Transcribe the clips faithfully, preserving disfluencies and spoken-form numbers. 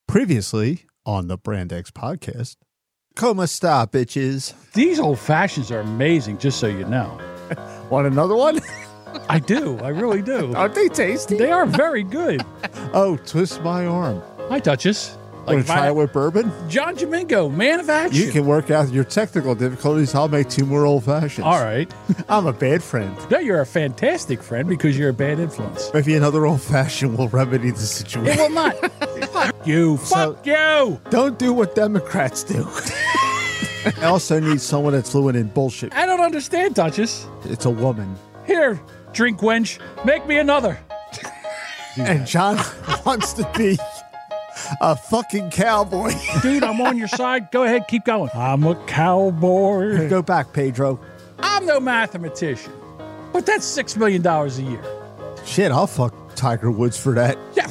Previously on the Brand X podcast. Como sta, bitches? These old fashions are amazing, just so you know. Want another one? I do. I really do. Aren't they tasty? They are very good. Oh, twist my arm. Hi, Duchess. Want to try it with bourbon? John Domingo, man of action. You can work out your technical difficulties. I'll make two more old fashions. All right. I'm a bad friend. No, you're a fantastic friend because you're a bad influence. Maybe another old fashioned will remedy the situation. It will not. Fuck you. So- Fuck you. Don't do what Democrats do. I also need someone that's fluent in bullshit. I don't understand, Duchess. It's a woman. Here, drink wench. Make me another. And John wants to be a fucking cowboy. Dude, I'm on your side. Go ahead, keep going. I'm a cowboy. Go back, Pedro. I'm no mathematician, but that's six million dollars a year. Shit, I'll fuck Tiger Woods for that. Yeah.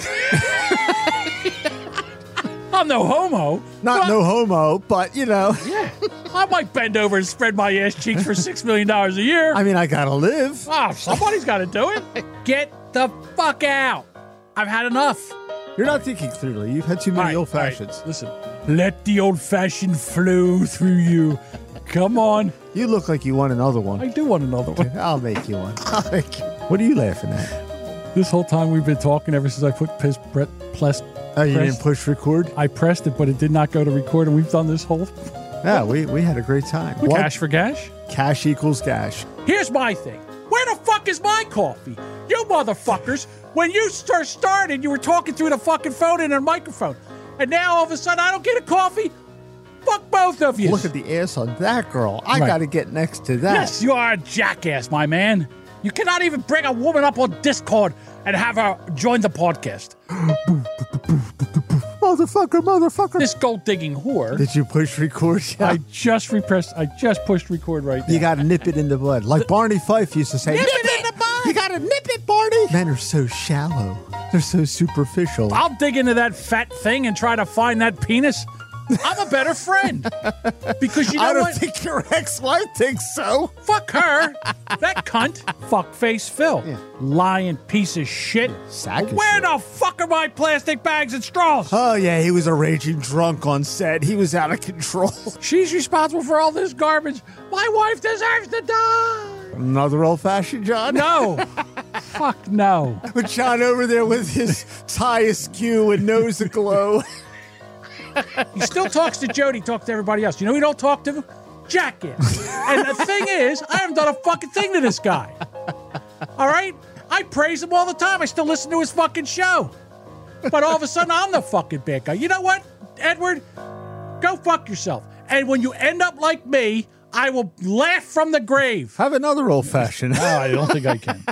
I'm no homo. Not but- no homo, but you know. Yeah. I might bend over and spread my ass cheeks for six million dollars a year. I mean, I gotta live. Oh, somebody's got to do it. Get the fuck out. I've had enough. You're not thinking clearly. You've had too many All right, old all right, fashions. Listen, let the old fashioned flow through you. Come on. You look like you want another one. I do want another one. I'll make you one. I'll make you. What are you laughing at? This whole time we've been talking ever since I put piss, Brett, plus, Oh, you press- didn't push record? I pressed it, but it did not go to record, and we've done this whole Yeah, we, we had a great time. What? cash for cash. Cash equals cash. Here's my thing. Where the fuck is my coffee? You motherfuckers, when you first started, you were talking through the fucking phone and a microphone. And now all of a sudden I don't get a coffee? Fuck both of you. Look at the ass on that girl. I Right. gotta get next to that. Yes, you are a jackass, my man. You cannot even bring a woman up on Discord and have her join the podcast. Motherfucker, motherfucker. This gold digging whore. Did you push record? Yeah. I just repressed. I just pushed record right now. You gotta nip it in the bud. Like Barney Fife used to say, Nip nip, it it in the bud. You gotta nip it, Barney. Men are so shallow. They're so superficial. I'll dig into that fat thing and try to find that penis. I'm a better friend. Because you know I don't what? think your ex-wife thinks so. Fuck her. That cunt. Fuck face Phil. Yeah. Lying piece of shit. Sack of Where shit. the fuck are my plastic bags and straws? Oh, yeah, he was a raging drunk on set. He was out of control. She's responsible for all this garbage. My wife deserves to die. Another old-fashioned John? No. Fuck no. With John over there with his tie askew and nose aglow. He still talks to Jody, talks to everybody else. You know who he don't talk to? Jackass. And the thing is, I haven't done a fucking thing to this guy. All right? I praise him all the time. I still listen to his fucking show. But all of a sudden, I'm the fucking bad guy. You know what, Edward? Go fuck yourself. And when you end up like me, I will laugh from the grave. Have another old-fashioned. No, I don't think I can.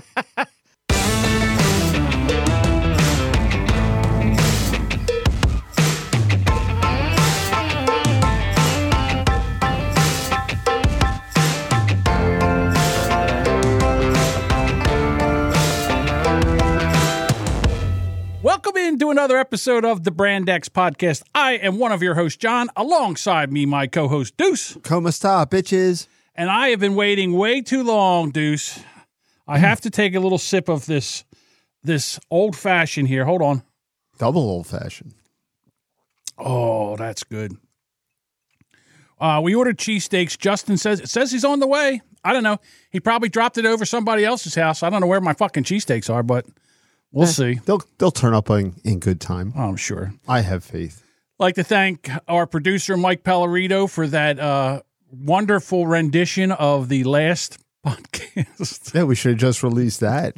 Welcome into another episode of the Brand X podcast. I am one of your hosts, John. Alongside me, my co-host, Deuce. Como sta, bitches? And I have been waiting way too long, Deuce. I have to take a little sip of this this old-fashioned here. Hold on. Double old-fashioned. Oh, that's good. Uh, we ordered cheesesteaks. Justin says it says he's on the way. I don't know. He probably dropped it over somebody else's house. I don't know where my fucking cheesesteaks are, but we'll Eh, see. They'll they'll turn up in, in good time. Oh, I'm sure. I have faith. Like to thank our producer, Mike Pellerito, for that uh, wonderful rendition of the last podcast. Yeah, we should have just released that.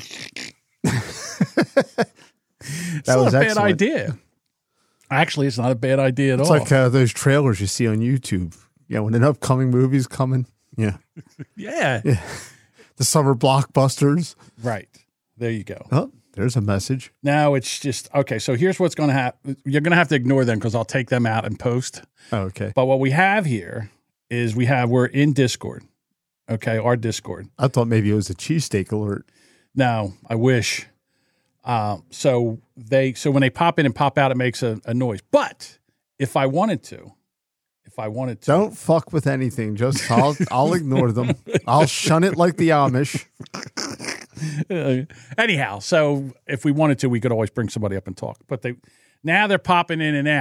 that It's not was a bad excellent. idea. Actually, it's not a bad idea at It's all. like uh, those trailers you see on YouTube. Yeah, when an upcoming movie's coming. Yeah. yeah. Yeah. The summer blockbusters. Right. There you go. Oh, there's a message. Now it's just, okay, so here's what's going to happen. You're going to have to ignore them because I'll take them out and post. Oh, okay. But what we have here is we have, we're in Discord. Okay, our Discord. I thought maybe it was a cheesesteak alert. No, I wish. Uh, so they, so when they pop in and pop out, it makes a, a noise. But if I wanted to, if I wanted to. Don't fuck with anything. Just I'll I'll ignore them. I'll shun it like the Amish. Uh, anyhow, so if we wanted to, we could always bring somebody up and talk. But they now they're popping in and out.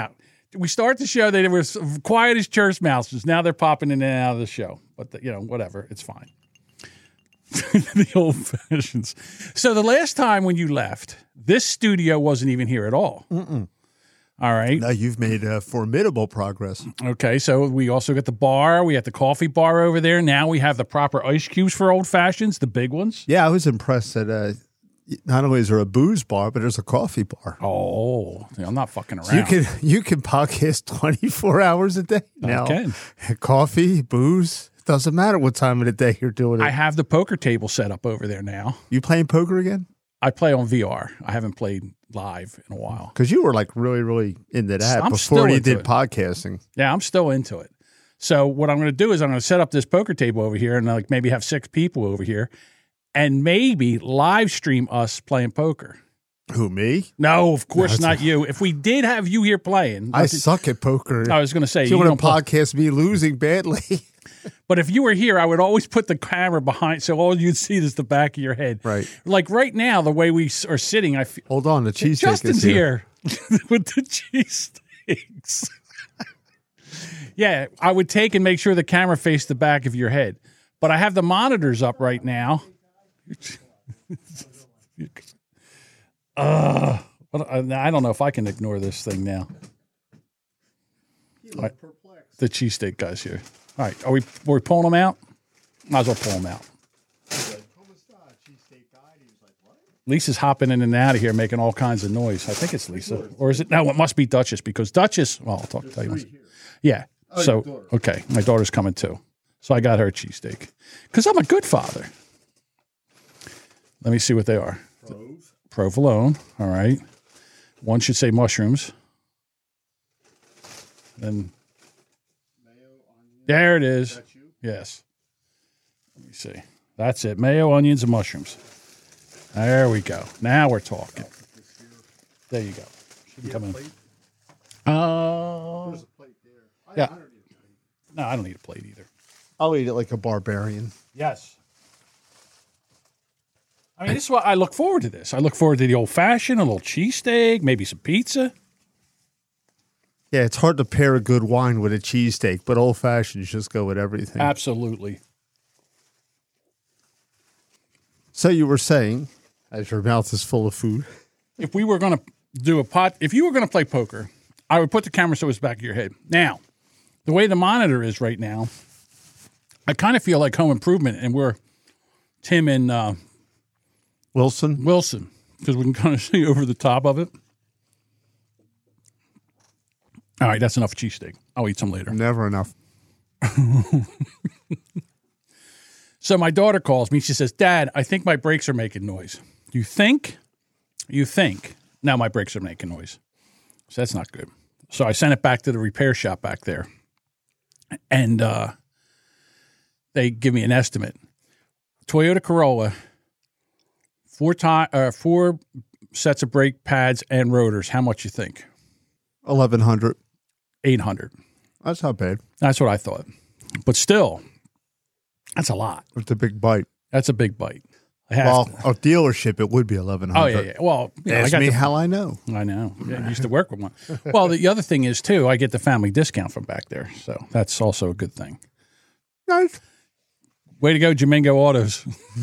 we start the show. They were quiet as church mouses. Now they're popping in and out of the show. But, the, you know, whatever. It's fine. The old fashions. So the last time when you left, this studio wasn't even here at all. Mm-mm. All right. Now you've made uh, formidable progress. Okay, so we also got the bar. We had the coffee bar over there. Now we have the proper ice cubes for old fashions, the big ones. Yeah, I was impressed that uh, not only is there a booze bar, but there's a coffee bar. Oh, I'm not fucking around. So you can you can podcast twenty-four hours a day now. I can. Coffee, booze. Doesn't matter what time of the day you're doing it. I have the poker table set up over there now. You playing poker again? I play on V R. I haven't played live in a while. Because you were like really, really into that I'm before you did it. podcasting. Yeah, I'm still into it. So what I'm going to do is I'm going to set up this poker table over here and like maybe have six people over here and maybe live stream us playing poker. Who, me? No, of course No, not you. If we did have you here playing. I suck at poker. I was going to say. So you, you want to podcast me losing badly? But if you were here, I would always put the camera behind, so all you'd see is the back of your head. Right. Like right now, the way we are sitting, I feel. Hold on, the cheesesteak Justin's is here. here with the cheesesteaks. Yeah, I would take and make sure the camera faced the back of your head. But I have the monitors up right now. uh, I don't know if I can ignore this thing now. Right. The cheesesteak guy's here. All right, are we, are we pulling them out? Might as well pull them out. Lisa's hopping in and out of here making all kinds of noise. I think it's Lisa. Or is it? No, it must be Duchess because Duchess, well, I'll talk, tell you once. Yeah. So, okay, my daughter's coming too. So I got her a cheesesteak because I'm a good father. Let me see what they are. Prove. Provolone. All right. One should say mushrooms. Then there it is. That you? Yes. Let me see. That's it. Mayo, onions, and mushrooms. There we go. Now we're talking. There you go. She can come in. Uh, There's a plate there. I, yeah. I don't need a plate. No, I don't need a plate either. I'll eat it like a barbarian. Yes. I mean, this is what I look forward to this. I look forward to the old fashioned, a little cheesesteak, maybe some pizza. Yeah, it's hard to pair a good wine with a cheesesteak, but old fashions just go with everything. Absolutely. So you were saying, as your mouth is full of food, if we were going to do a pot, if you were going to play poker, I would put the camera so it's back of your head. Now, the way the monitor is right now, I kind of feel like Home Improvement, and we're Tim and uh, Wilson, Wilson, because we can kind of see over the top of it. All right, that's enough cheesesteak. I'll eat some later. Never enough. So my daughter calls me. She says, Dad, I think my brakes are making noise. You think? You think. Now my brakes are making noise. So that's not good. So I sent it back to the repair shop back there. And uh, they give me an estimate. Toyota Corolla, four, ti- uh, four sets of brake pads and rotors. How much you think? eleven hundred. eight hundred. That's not bad. That's what I thought. But still, that's a lot. It's a big bite. That's a big bite. I have Well, to. a dealership, it would be eleven hundred. Oh, yeah, yeah. Well, you know, I Ask got me the, how I know. I know. Yeah, I used to work with one. Well, the other thing is, too, I get the family discount from back there. So that's also a good thing. Nice. Way to go, Jamingo Autos.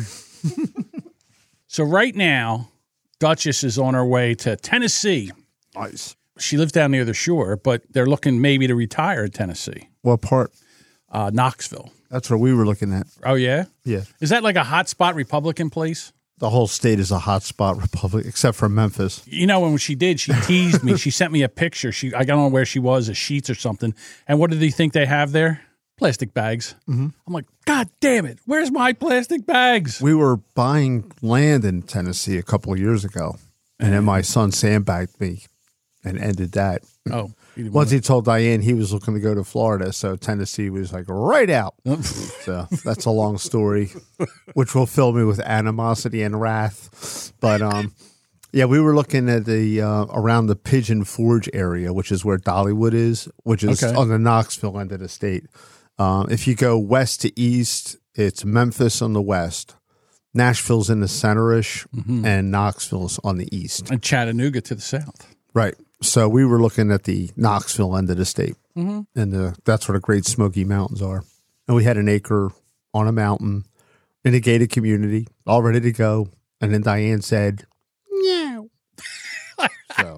So right now, Duchess is on her way to Tennessee. Nice. She lives down near the shore, but they're looking maybe to retire in Tennessee. What part? Uh, Knoxville. That's what we were looking at. Oh, yeah? Yeah. Is that like a hotspot Republican place? The whole state is a hotspot republic, except for Memphis. You know, when she did, she teased me. She sent me a picture. She, I don't know where she was, a Sheets or something. And what did they think they have there? Plastic bags. Mm-hmm. I'm like, God damn it. Where's my plastic bags? We were buying land in Tennessee a couple of years ago, and then my son sandbagged me and ended that. Oh. He Once he told Diane he was looking to go to Florida, so Tennessee was like right out. So that's a long story, which will fill me with animosity and wrath. But um, yeah, we were looking at the uh, around the Pigeon Forge area, which is where Dollywood is, which is Okay. on the Knoxville end of the state. Um, if you go west to east, it's Memphis on the west, Nashville's in the center-ish, Mm-hmm. and Knoxville's on the east. And Chattanooga to the south. Right. So we were looking at the Knoxville end of the state, Mm-hmm. and the, that's where the Great Smoky Mountains are. And we had an acre on a mountain in a gated community, all ready to go. And then Diane said, "No." So,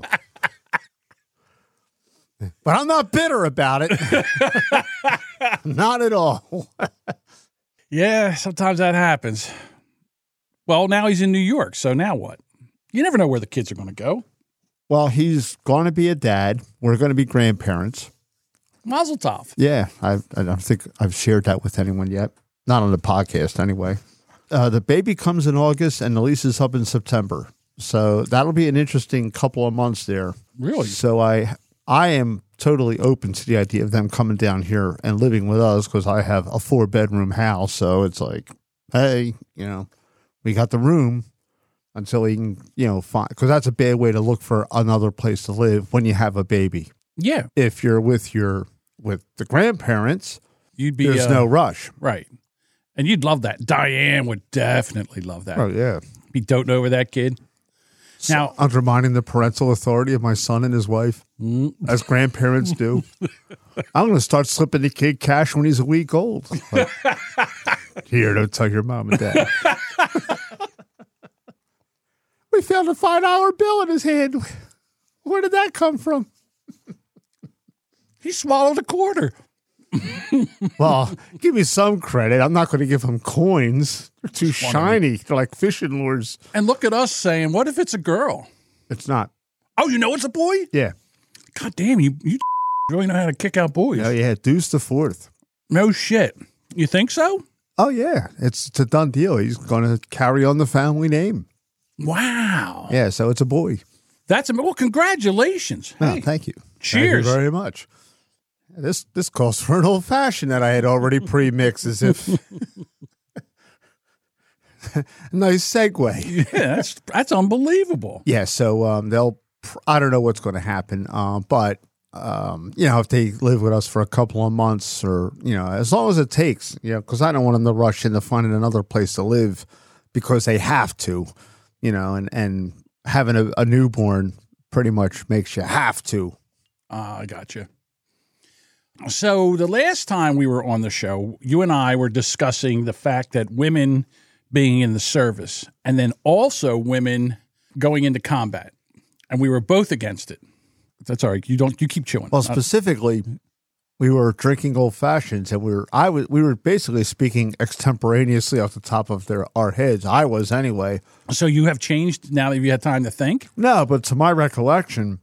but I'm not bitter about it. Not at all. Yeah, sometimes that happens. Well, now he's in New York, so now what? You never know where the kids are going to go. Well, he's going to be a dad. We're going to be grandparents. Mazel tov. Yeah, I, I don't think I've shared that with anyone yet. Not on the podcast, anyway. Uh, the baby comes in August, and the lease is up in September. So that'll be an interesting couple of months there. Really? So I, I am totally open to the idea of them coming down here and living with us because I have a four-bedroom house. So it's like, hey, you know, we got the room until he can, you know, find, because that's a bad way to look for another place to live when you have a baby. Yeah. If you're with your with the grandparents, You'd be there's uh, no rush. right. And you'd love that. Diane would definitely love that. Oh, yeah. Be doting over that kid. So Now, undermining the parental authority of my son and his wife, mm, as grandparents do. I'm going to start slipping the kid cash when he's a week old. Like, here, don't tell your mom and dad. We found a five dollar bill in his hand. Where did that come from? he swallowed a quarter. Well, give me some credit. I'm not going to give him coins. They're too shiny. They're like fishing lures. And look at us saying, what if it's a girl? It's not. Oh, you know it's a boy? Yeah. God damn, you, you really know how to kick out boys. Oh, yeah. Deuce the fourth. No shit. You think so? Oh, yeah. It's, it's a done deal. He's going to carry on the family name. Wow. Yeah, so it's a boy. That's a, well, congratulations. No, Hey, thank you. cheers. Thank you very much. This this calls for an old fashioned that I had already pre-mixed as if. Nice segue. Yeah, that's, that's unbelievable. Yeah, so um, they'll, I don't know what's going to happen, uh, but, um, you know, if they live with us for a couple of months or, you know, as long as it takes, you know, because I don't want them to rush into finding another place to live because they have to, you know, and, and having a, a newborn pretty much makes you have to. Uh, I got you. So the last time we were on the show, you and I were discussing the fact that women being in the service and then also women going into combat. And we were both against it. That's all right. You don't, you keep chewing. Well, specifically, we were drinking old fashions, and we were I was we were basically speaking extemporaneously off the top of their our heads. I was anyway. So you have changed now that you've had time to think? No, but to my recollection,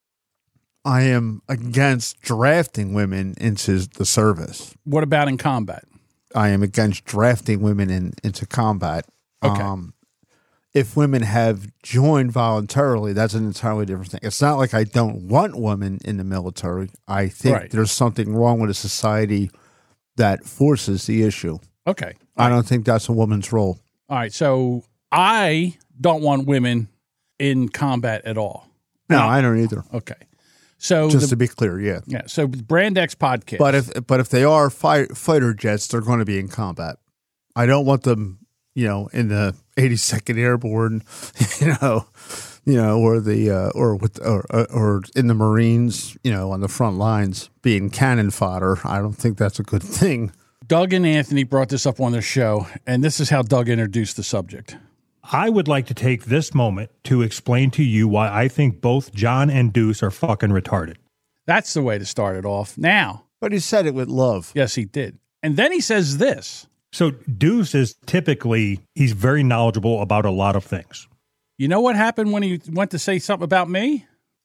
I am against drafting women into the service. What about in combat? I am against drafting women in, into combat. Okay. Um, if women have joined voluntarily, that's an entirely different thing. It's not like I don't want women in the military. I think Right. there's something wrong with a society that forces the issue. Okay. I don't think that's a woman's role. All right. So I don't want women in combat at all. No, I don't either. Okay. So Just the, to be clear, yeah. yeah. So Brand X podcast. But if but if they are fight, fighter jets, they're going to be in combat. I don't want them, you know, in the eighty-second Airborne, you know, you know, or the uh, or with or or in the Marines, you know, on the front lines being cannon fodder. I don't think that's a good thing. Doug and Anthony brought this up on their show, and this is how Doug introduced the subject. I would like to take this moment to explain to you why I think both John and Deuce are fucking retarded. That's the way to start it off. Now, But he said it with love. yes, he did. And then he says this. So Deuce is typically, he's very knowledgeable about a lot of things. You know what happened when he went to say something about me?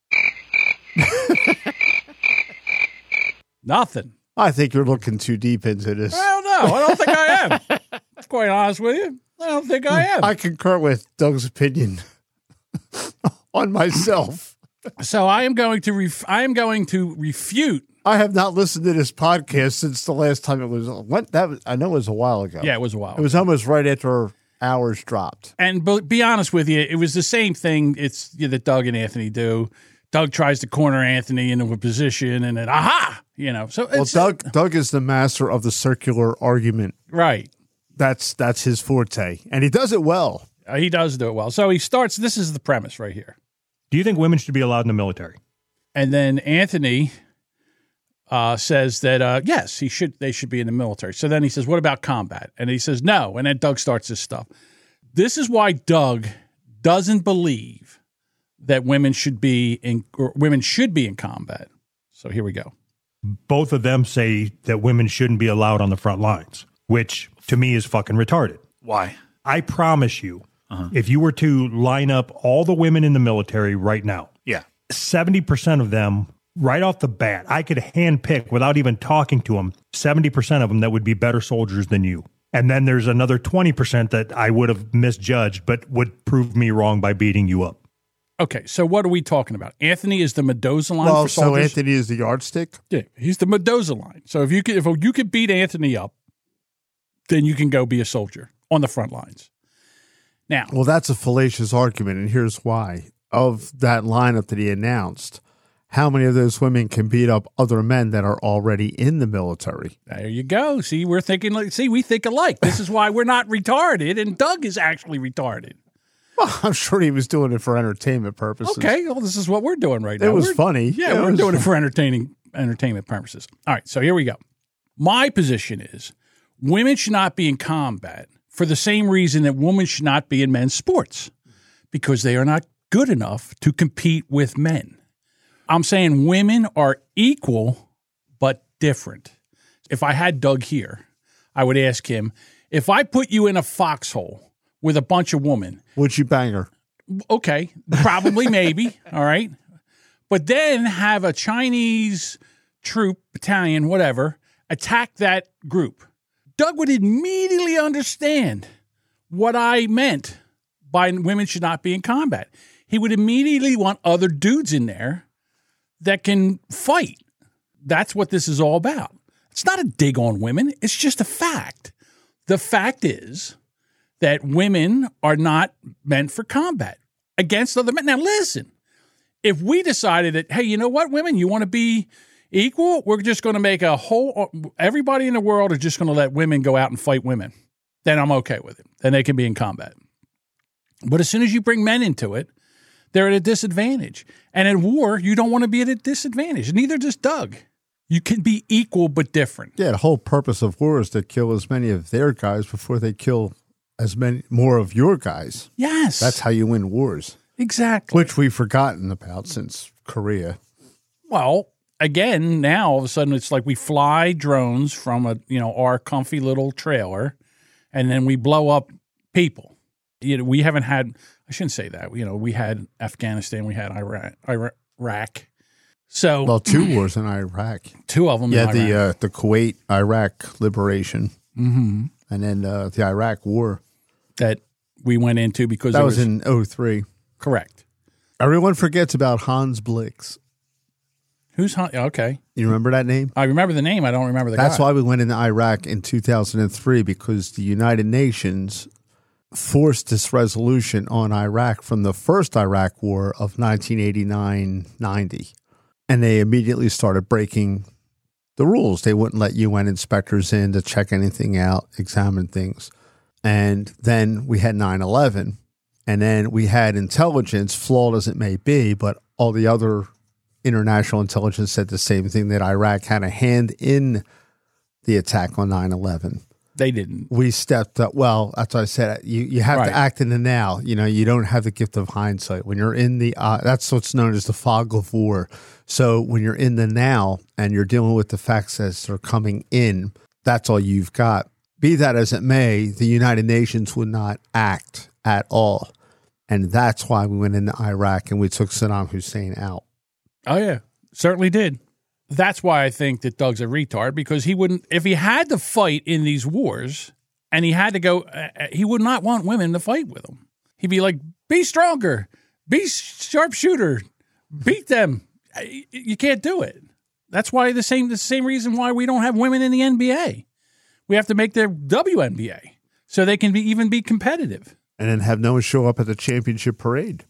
Nothing. I think you're looking too deep into this. I don't know. I don't think I am. To be quite honest with you. I don't think I am. I concur with Doug's opinion on myself. So I am going to ref- I am going to refute. I have not listened to this podcast since the last time it was. What that was, I know it was a while ago. Yeah, it was a while. It was almost right after ours dropped. And be, be honest with you, it was the same thing. It's you know, that Doug and Anthony do. Doug tries to corner Anthony into a position, and then aha, you know. So Well, it's, Doug Doug is the master of the circular argument. right? That's that's his forte, and he does it well. Uh, he does do it well. So he starts. This is the premise right here. Do you think women should be allowed in the military? And then Anthony uh, says that, uh, yes, he should. they should be in the military. So then he says, what about combat? And he says, no. And then Doug starts this stuff. This is why Doug doesn't believe that women should be in or women should be in combat. So here we go. Both of them say that women shouldn't be allowed on the front lines, which to me is fucking retarded. Why? I promise you, uh-huh. if you were to line up all the women in the military right now, yeah, seventy percent of them right off the bat, I could handpick without even talking to them, seventy percent of them that would be better soldiers than you. And then there's another twenty percent that I would have misjudged, but would prove me wrong by beating you up. Okay, so what are we talking about? Anthony is the Mendoza line well, for soldiers? so Anthony is the yardstick? Yeah, he's the Mendoza line. So if you could, if you could beat Anthony up, then you can go be a soldier on the front lines. Now, well, that's a fallacious argument, and here's why. Of that lineup that he announced, how many of those women can beat up other men that are already in the military? There you go. See, we're thinking like, see, we think alike. This is why we're not retarded, and Doug is actually retarded. Well, I'm sure he was doing it for entertainment purposes. Okay, well, this is what we're doing right now. It was we're, funny. Yeah, yeah we're it doing fun. it for entertaining entertainment purposes. All right, so here we go. My position is women should not be in combat for the same reason that women should not be in men's sports, because they are not good enough to compete with men. I'm saying women are equal but different. If I had Doug here, I would ask him, if I put you in a foxhole with a bunch of women, would you bang her? Okay, probably, maybe, all right. But then have a Chinese troop, battalion, whatever, attack that group. Doug would immediately understand what I meant by women should not be in combat. He would immediately want other dudes in there that can fight. That's what this is all about. It's not a dig on women. It's just a fact. The fact is that women are not meant for combat against other men. Now, listen, if we decided that, hey, you know what, women, you want to be equal? We're just going to make a whole, everybody in the world is just going to let women go out and fight women. Then I'm okay with it. Then they can be in combat. But as soon as you bring men into it, they're at a disadvantage. And in war, you don't want to be at a disadvantage. Neither does Doug. You can be equal but different. Yeah, the whole purpose of war is to kill as many of their guys before they kill as many more of your guys. Yes. That's how you win wars. Exactly. Which we've forgotten about since Korea. Well, again, now all of a sudden it's like we fly drones from a you know our comfy little trailer, and then we blow up people. You know, we haven't had. I shouldn't say that. You know, we had Afghanistan, we had Iraq. Iraq. So well, two wars in Iraq. Two of them. Yeah, in the Iraq. uh, the Kuwait Iraq liberation, mm-hmm. and then uh, the Iraq War that we went into because that it was, was in oh three. Correct. Everyone forgets about Hans Blix. Who's Hans? Okay, you remember that name? I remember the name. I don't remember the That's guy. why we went into Iraq in two thousand three, because the United Nations forced this resolution on Iraq from the first Iraq War of nineteen eighty-nine ninety. And they immediately started breaking the rules. They wouldn't let U N inspectors in to check anything out, examine things. And then we had nine eleven. And then we had intelligence, flawed as it may be, but all the other international intelligence said the same thing, that Iraq had a hand in the attack on nine eleven. They didn't. We stepped up. Well, that's what I said. You you have Right. to act in the now. You know, you don't have the gift of hindsight. When you're in the, uh, that's what's known as the fog of war. So when you're in the now and you're dealing with the facts as they're coming in, that's all you've got. Be that as it may, the United Nations would not act at all. And that's why we went into Iraq and we took Saddam Hussein out. Oh, yeah. Certainly did. That's why I think that Doug's a retard, because he wouldn't, if he had to fight in these wars and he had to go, uh, he would not want women to fight with him. He'd be like, be stronger, be sharpshooter, beat them. You can't do it. That's why the same, the same reason why we don't have women in the N B A. We have to make their W N B A so they can be even be competitive. And then have no one show up at the championship parade.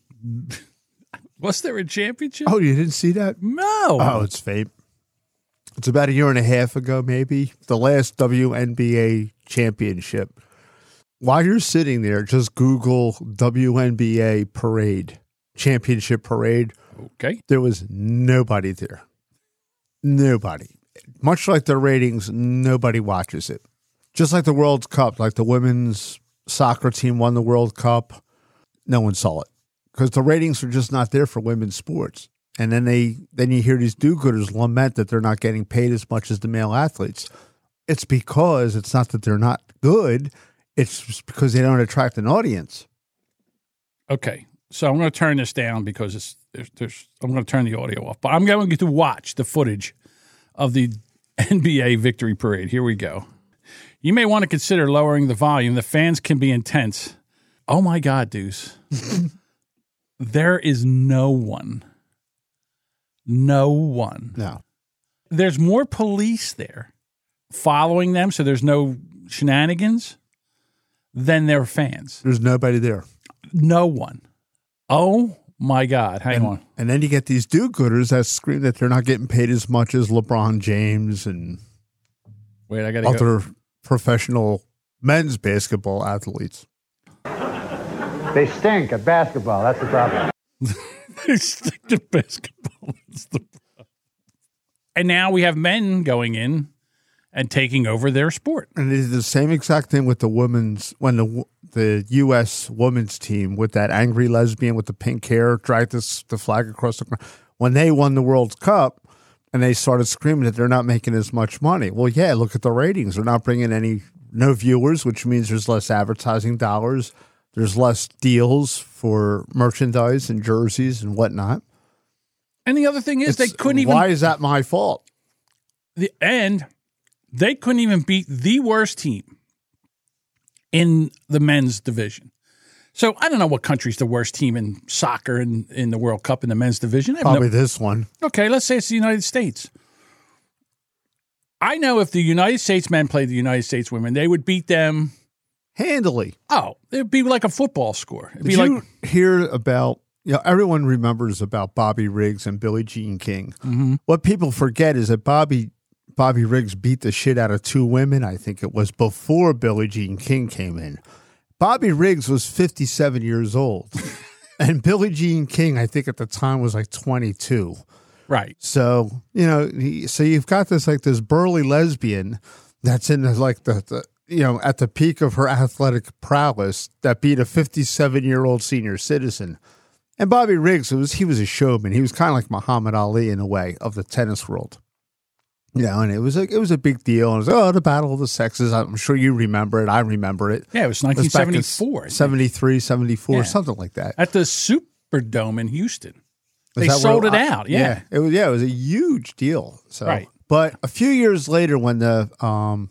Was there a championship? Oh, you didn't see that? No. Oh, it's fake. It's about a year and a half ago, maybe, the last W N B A championship. While you're sitting there, just Google W N B A parade, championship parade. Okay. There was nobody there. Nobody. Much like the ratings, nobody watches it. Just like the World Cup, like the women's soccer team won the World Cup, no one saw it because the ratings are just not there for women's sports. And then they then you hear these do-gooders lament that they're not getting paid as much as the male athletes. It's because it's not that they're not good. It's just because they don't attract an audience. Okay. So I'm going to turn this down because it's there's, there's I'm going to turn the audio off. But I'm going to watch the footage of the N B A victory parade. Here we go. You may want to consider lowering the volume. The fans can be intense. Oh, my God, Deuce. There is no one. No one. No. There's more police there following them, so there's no shenanigans, than their fans. There's nobody there. No one. Oh, my God. Hang and, on. And then you get these do-gooders that scream that they're not getting paid as much as LeBron James and Wait, I got to other go. professional men's basketball athletes. They stink at basketball. That's the problem. They stink to basketball. That's the problem. And now we have men going in and taking over their sport. And it is the same exact thing with the women's, when the the U S women's team with that angry lesbian with the pink hair dragged this, the flag across the ground. When they won the World Cup and they started screaming that they're not making as much money. Well, yeah, look at the ratings. They're not bringing any, no viewers, which means there's less advertising dollars. There's less deals for merchandise and jerseys and whatnot. And the other thing is It's, they couldn't even. Why is that my fault? The, and they couldn't even beat the worst team in the men's division. So I don't know what country's the worst team in soccer in, in the World Cup in the men's division. I have Probably no, this one. okay, let's say it's the United States. I know if the United States men played the United States women, they would beat them. Handily. Oh, it'd be like a football score. It'd be Did like you hear about, you know, everyone remembers about Bobby Riggs and Billie Jean King. Mm-hmm. What people forget is that Bobby Bobby Riggs beat the shit out of two women. I think it was before Billie Jean King came in. Bobby Riggs was fifty-seven years old. And Billie Jean King, I think at the time, was like twenty-two. right. So, you know, he, so you've got this like this burly lesbian that's in the, like the, the you know, at the peak of her athletic prowess that beat a fifty-seven-year-old senior citizen. And Bobby Riggs, it was he was a showman. He was kind of like Muhammad Ali in a way of the tennis world. You know, and it was a, it was a big deal. And it was, oh, the battle of the sexes. I'm sure you remember it. I remember it. Yeah, it was nineteen seventy-four. seventy-three, seventy-four, Yeah. something like that. At the Superdome in Houston. Is They that sold where- it out, yeah. yeah. It was, yeah, it was a huge deal. So, Right. But a few years later when the, um,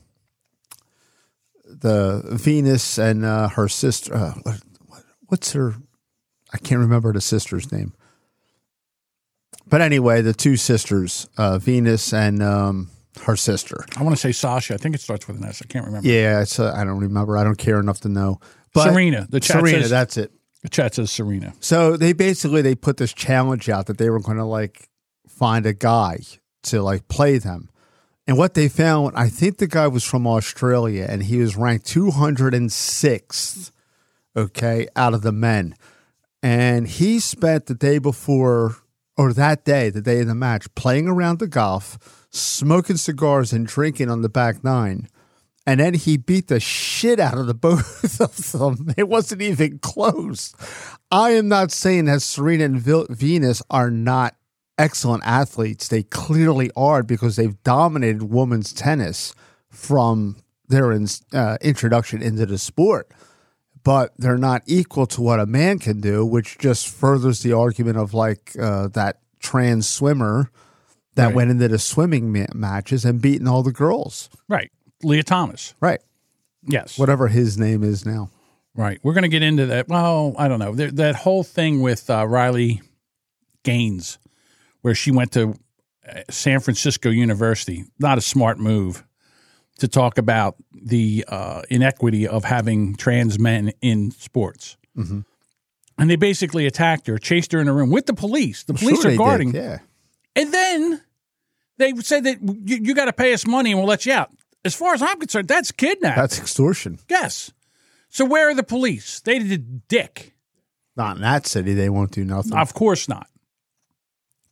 the Venus and uh, her sister, uh, what, what, what's her, I can't remember the sister's name. But anyway, the two sisters, uh, Venus and um, her sister. I want to say Sasha. I think it starts with an S. I can't remember. Yeah, it's uh, I don't remember. I don't care enough to know. But Serena. The chat Serena, says, that's it. The chat says Serena. So they basically, they put this challenge out that they were going to like find a guy to like play them. And what they found, I think the guy was from Australia and he was ranked two hundred sixth, okay, out of the men. And he spent the day before, or that day, the day of the match, playing around the golf, smoking cigars and drinking on the back nine. And then he beat the shit out of the both of them. It wasn't even close. I am not saying that Serena and Venus are not excellent athletes. They clearly are because they've dominated women's tennis from their uh, introduction into the sport. But they're not equal to what a man can do, which just furthers the argument of like uh, that trans swimmer that Right. went into the swimming ma- matches and beating all the girls. Right. Leah Thomas. Right. Yes. Whatever his name is now. Right. We're going to get into that. Well, I don't know. There, that whole thing with uh, Riley Gaines, where she went to San Francisco University, not a smart move to talk about the uh, inequity of having trans men in sports. Mm-hmm. And they basically attacked her, chased her in a room with the police. The police Sure are they guarding. did, yeah. And then they said that you, you got to pay us money and we'll let you out. As far as I'm concerned, that's kidnapping. That's extortion. Yes. So where are the police? They did dick. Not in that city. They won't do nothing. Of course not.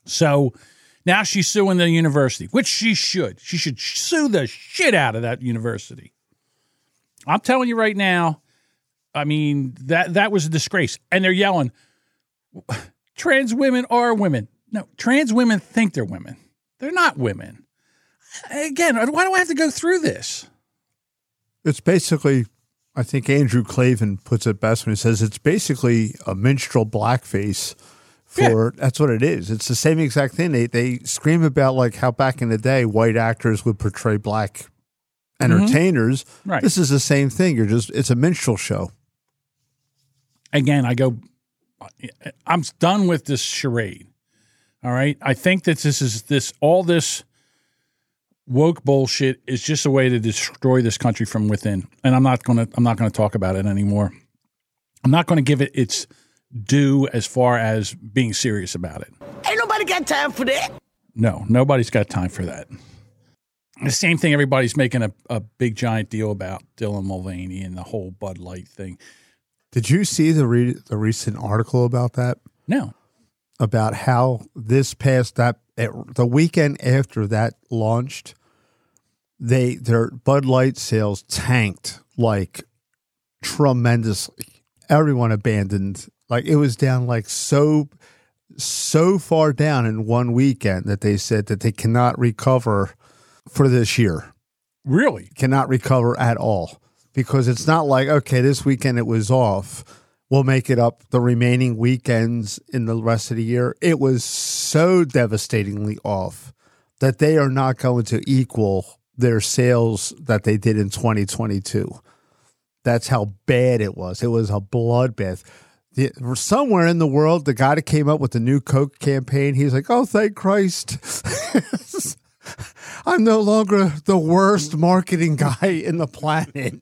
So now she's suing the university, which she should. She should sue the shit out of that university. I'm telling you right now, I mean, that, that was a disgrace. And they're yelling, trans women are women. No, trans women think they're women. They're not women. Again, why do I have to go through this? It's basically, I think Andrew Clavin puts it best when he says it's basically a minstrel blackface for, yeah. That's what it is. It's the same exact thing. They they scream about like how back in the day, white actors would portray black entertainers. Mm-hmm. Right. This is the same thing. You're just, it's a minstrel show. Again, I go, I'm done with this charade. All right. I think that this is this, all this woke bullshit is just a way to destroy this country from within. And I'm not going to, I'm not going to talk about it anymore. I'm not going to give it its due as far as being serious about it. Ain't nobody got time for that. No, nobody's got time for that. The same thing everybody's making a, a big giant deal about Dylan Mulvaney and the whole Bud Light thing. Did you see the re- the recent article about that? No. About how this past that the weekend after that launched, they their Bud Light sales tanked like tremendously. Everyone abandoned, like it was down like so so far down in one weekend that they said that they cannot recover for this year. Really? Cannot recover at all. Because it's not like, okay, this weekend it was off, we'll make it up the remaining weekends in the rest of the year. It was so devastatingly off that they are not going to equal their sales that they did in twenty twenty-two. That's how bad it was. It was a bloodbath. The, somewhere in the world, the guy that came up with the new Coke campaign, he's like, oh, thank Christ. I'm no longer the worst marketing guy in the planet.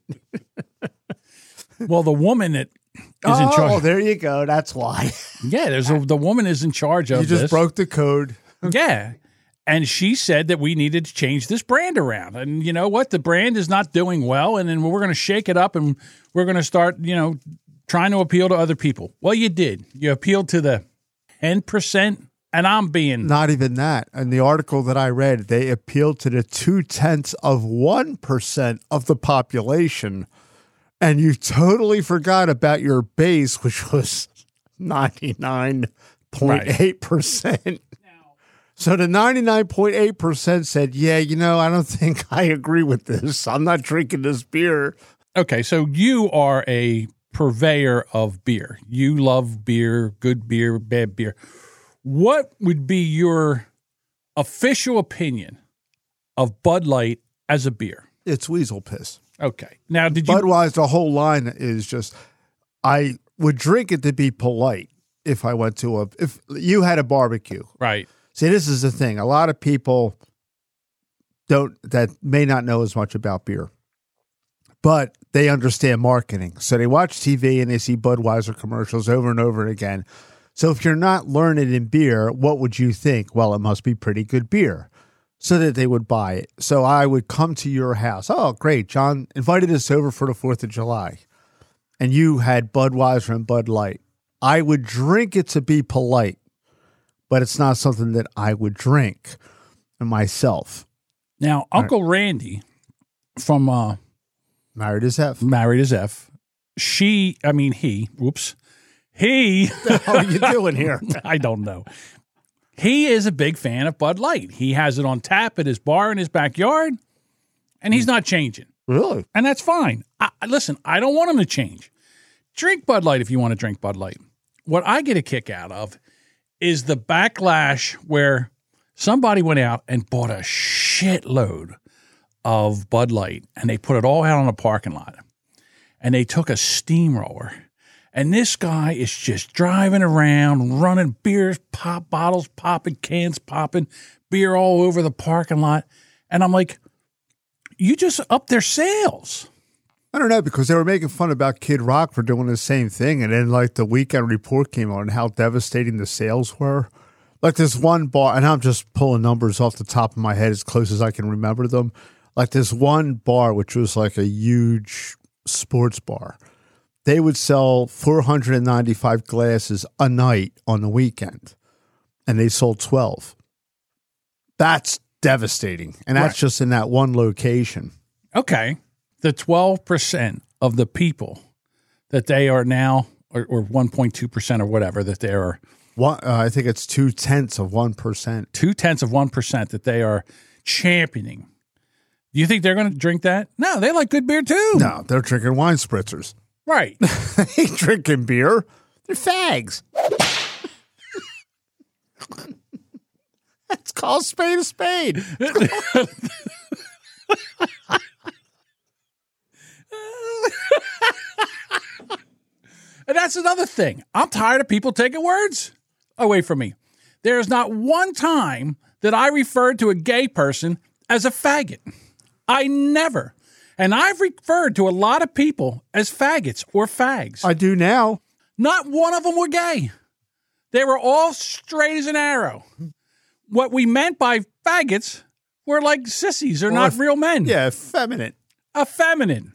Well, the woman that is oh, in charge. Oh, there you go. That's why. Yeah, there's a, the woman is in charge of You just this. broke the code. Yeah. And she said that we needed to change this brand around. And you know what? The brand is not doing well. And then we're going to shake it up and we're going to start, you know, trying to appeal to other people. Well, you did. You appealed to the ten percent. And I'm being... Not even that. In the article that I read, they appealed to the two-tenths of one percent of the population. And you totally forgot about your base, which was ninety-nine point eight percent. Right. So the ninety-nine point eight percent said, yeah, you know, I don't think I agree with this. I'm not drinking this beer. Okay, so you are a purveyor of beer. You love beer, good beer, bad beer. What would be your official opinion of Bud Light as a beer? It's weasel piss. Okay. Now, did you... Budweiser, the whole line is just, I would drink it to be polite if I went to a, if you had a barbecue. Right. See, this is the thing. A lot of people don't, that may not know as much about beer, but they understand marketing. So they watch T V and they see Budweiser commercials over and over again. So if you're not learned in beer, what would you think? Well, it must be pretty good beer, so that they would buy it. So I would come to your house. Oh, great. John invited us over for the fourth of July, and you had Budweiser and Bud Light. I would drink it to be polite, but it's not something that I would drink myself. Now, Uncle right. Randy from uh, Married as F. Married as F. She, I mean, he, whoops. He. What the hell are you doing here? I don't know. He is a big fan of Bud Light. He has it on tap at his bar in his backyard, and he's not changing. Really? And that's fine. I, listen, I don't want him to change. Drink Bud Light if you want to drink Bud Light. What I get a kick out of is the backlash where somebody went out and bought a shitload of Bud Light, and they put it all out on a parking lot. And they took a steamroller. And this guy is just driving around, running beers, pop bottles, popping cans, popping beer all over the parking lot. And I'm like, you just upped their sales. I don't know, because they were making fun about Kid Rock for doing the same thing. And then like the Weekend Report came on how devastating the sales were. Like this one bar, and I'm just pulling numbers off the top of my head as close as I can remember them. Like this one bar, which was like a huge sports bar. They would sell four hundred ninety-five glasses a night on the weekend. and they sold twelve. That's devastating. And that's Right. just in that one location. Okay. The twelve percent of the people that they are now, or, or one point two percent or whatever, that they are One, uh, I think it's two tenths of one percent. two tenths of one percent that they are championing. Do you think they're going to drink that? No, they like good beer too. No, they're drinking wine spritzers. Right. They ain't drinking beer. They're fags. That's called spade a spade. And that's another thing. I'm tired of people taking words away from me. There's not one time that I referred to a gay person as a faggot. I never. And I've referred to a lot of people as faggots or fags. I do now. Not one of them were gay. They were all straight as an arrow. What we meant by faggots were like sissies. They're Or not f- real men. Yeah, effeminate. Effeminate.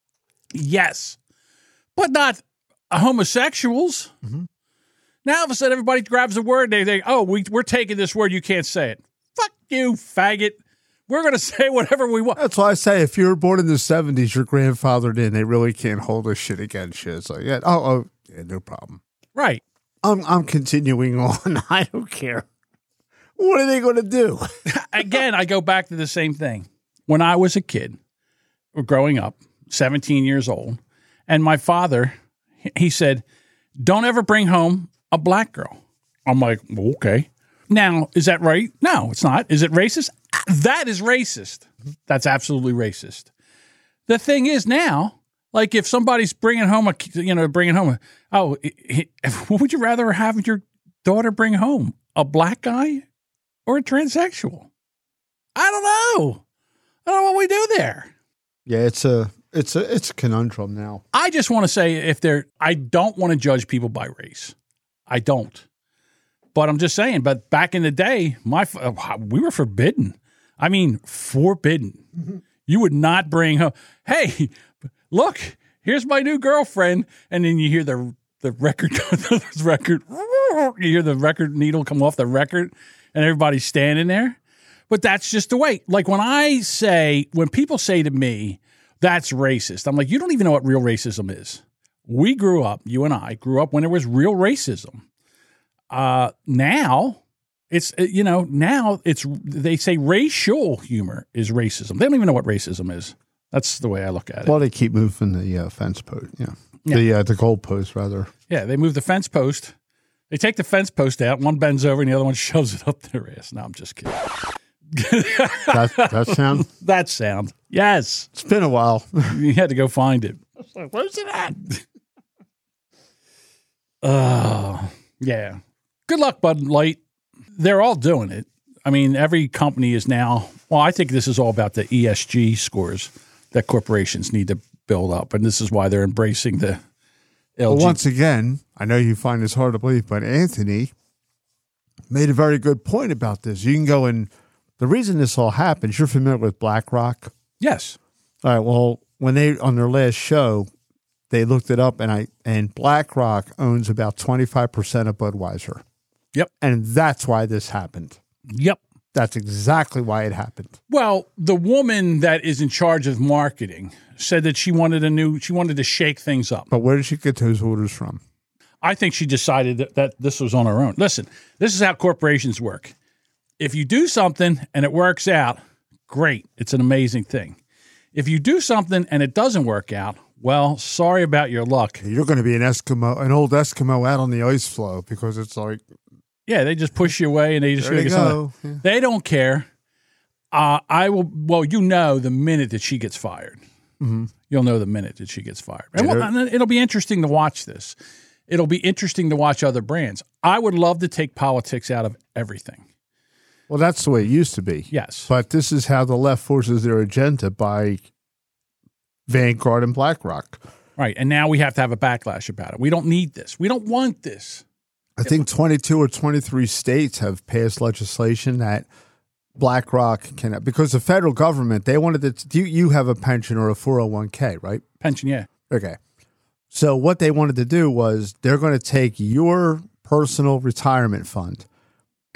Yes. But not homosexuals. Mm-hmm. Now, all of a sudden, everybody grabs a word. They think, oh, we, we're taking this word. You can't say it. Fuck you, faggot. We're going to say whatever we want. That's why I say if you were born in the seventies, your grandfathered in, they really can't hold a shit against you. It's like, yeah, oh, oh yeah, no problem. Right. I'm, I'm continuing on. I don't care. What are they going to do? Again, I go back to the same thing. When I was a kid, or growing up, seventeen years old, and my father, he said, don't ever bring home a black girl. I'm like, well, okay. Now, is that right? No, it's not. Is it racist? That is racist. That's absolutely racist. The thing is now, like if somebody's bringing home a, you know, bringing home a, oh, what would you rather have your daughter bring home? A black guy or a transsexual? I don't know. I don't know what we do there. Yeah, it's a it's a it's a conundrum now. I just want to say if they're, I don't want to judge people by race. I don't. But I'm just saying, but back in the day, my we were forbidden. I mean, forbidden. Mm-hmm. You would not bring home, hey, look, here's my new girlfriend. And then you hear the the record, the record, you hear the record needle come off the record and everybody's standing there. But that's just the way. Like when I say, when people say to me, that's racist, I'm like, you don't even know what real racism is. We grew up, you and I grew up when there was real racism. Uh, now it's, you know, now it's, they say racial humor is racism. They don't even know what racism is. That's the way I look at it. Well, they keep moving the uh, fence post. Yeah. yeah. The, uh, the goal post, rather. Yeah. They move the fence post. They take the fence post out. One bends over and the other one shoves it up their ass. No, I'm just kidding. that, that sound? That sound. Yes. It's been a while. You had to go find it. I was like, where's it at? Oh, yeah. Good luck, Bud Light. They're all doing it. I mean, every company is now, well, I think this is all about the E S G scores that corporations need to build up. And this is why they're embracing the L G. Well, once again, I know you find this hard to believe, but Anthony made a very good point about this. You can go and the reason this all happens, you're familiar with BlackRock? Yes. All right. Well, when they, on their last show, they looked it up and I, and BlackRock owns about twenty-five percent of Budweiser. Yep. And that's why this happened. Yep. That's exactly why it happened. Well, the woman that is in charge of marketing said that she wanted a new, she wanted to shake things up. But where did she get those orders from? I think she decided that, that this was on her own. Listen, this is how corporations work. If you do something and it works out, great. It's an amazing thing. If you do something and it doesn't work out, well, sorry about your luck. You're going to be an Eskimo, an old Eskimo out on the ice floe because it's like, yeah, they just push you away and they just there you go. Yeah. They don't care. Uh, I will. Well, you know, the minute that she gets fired, mm-hmm. You'll know the minute that she gets fired. And well, and it'll be interesting to watch this. It'll be interesting to watch other brands. I would love to take politics out of everything. Well, that's the way it used to be. Yes. But this is how the left forces their agenda by Vanguard and BlackRock. Right. And now we have to have a backlash about it. We don't need this. We don't want this. I think twenty-two or twenty-three states have passed legislation that BlackRock can, because the federal government, they wanted to, you, you have a pension or a four oh one k, right? Pension, yeah. Okay. So what they wanted to do was they're going to take your personal retirement fund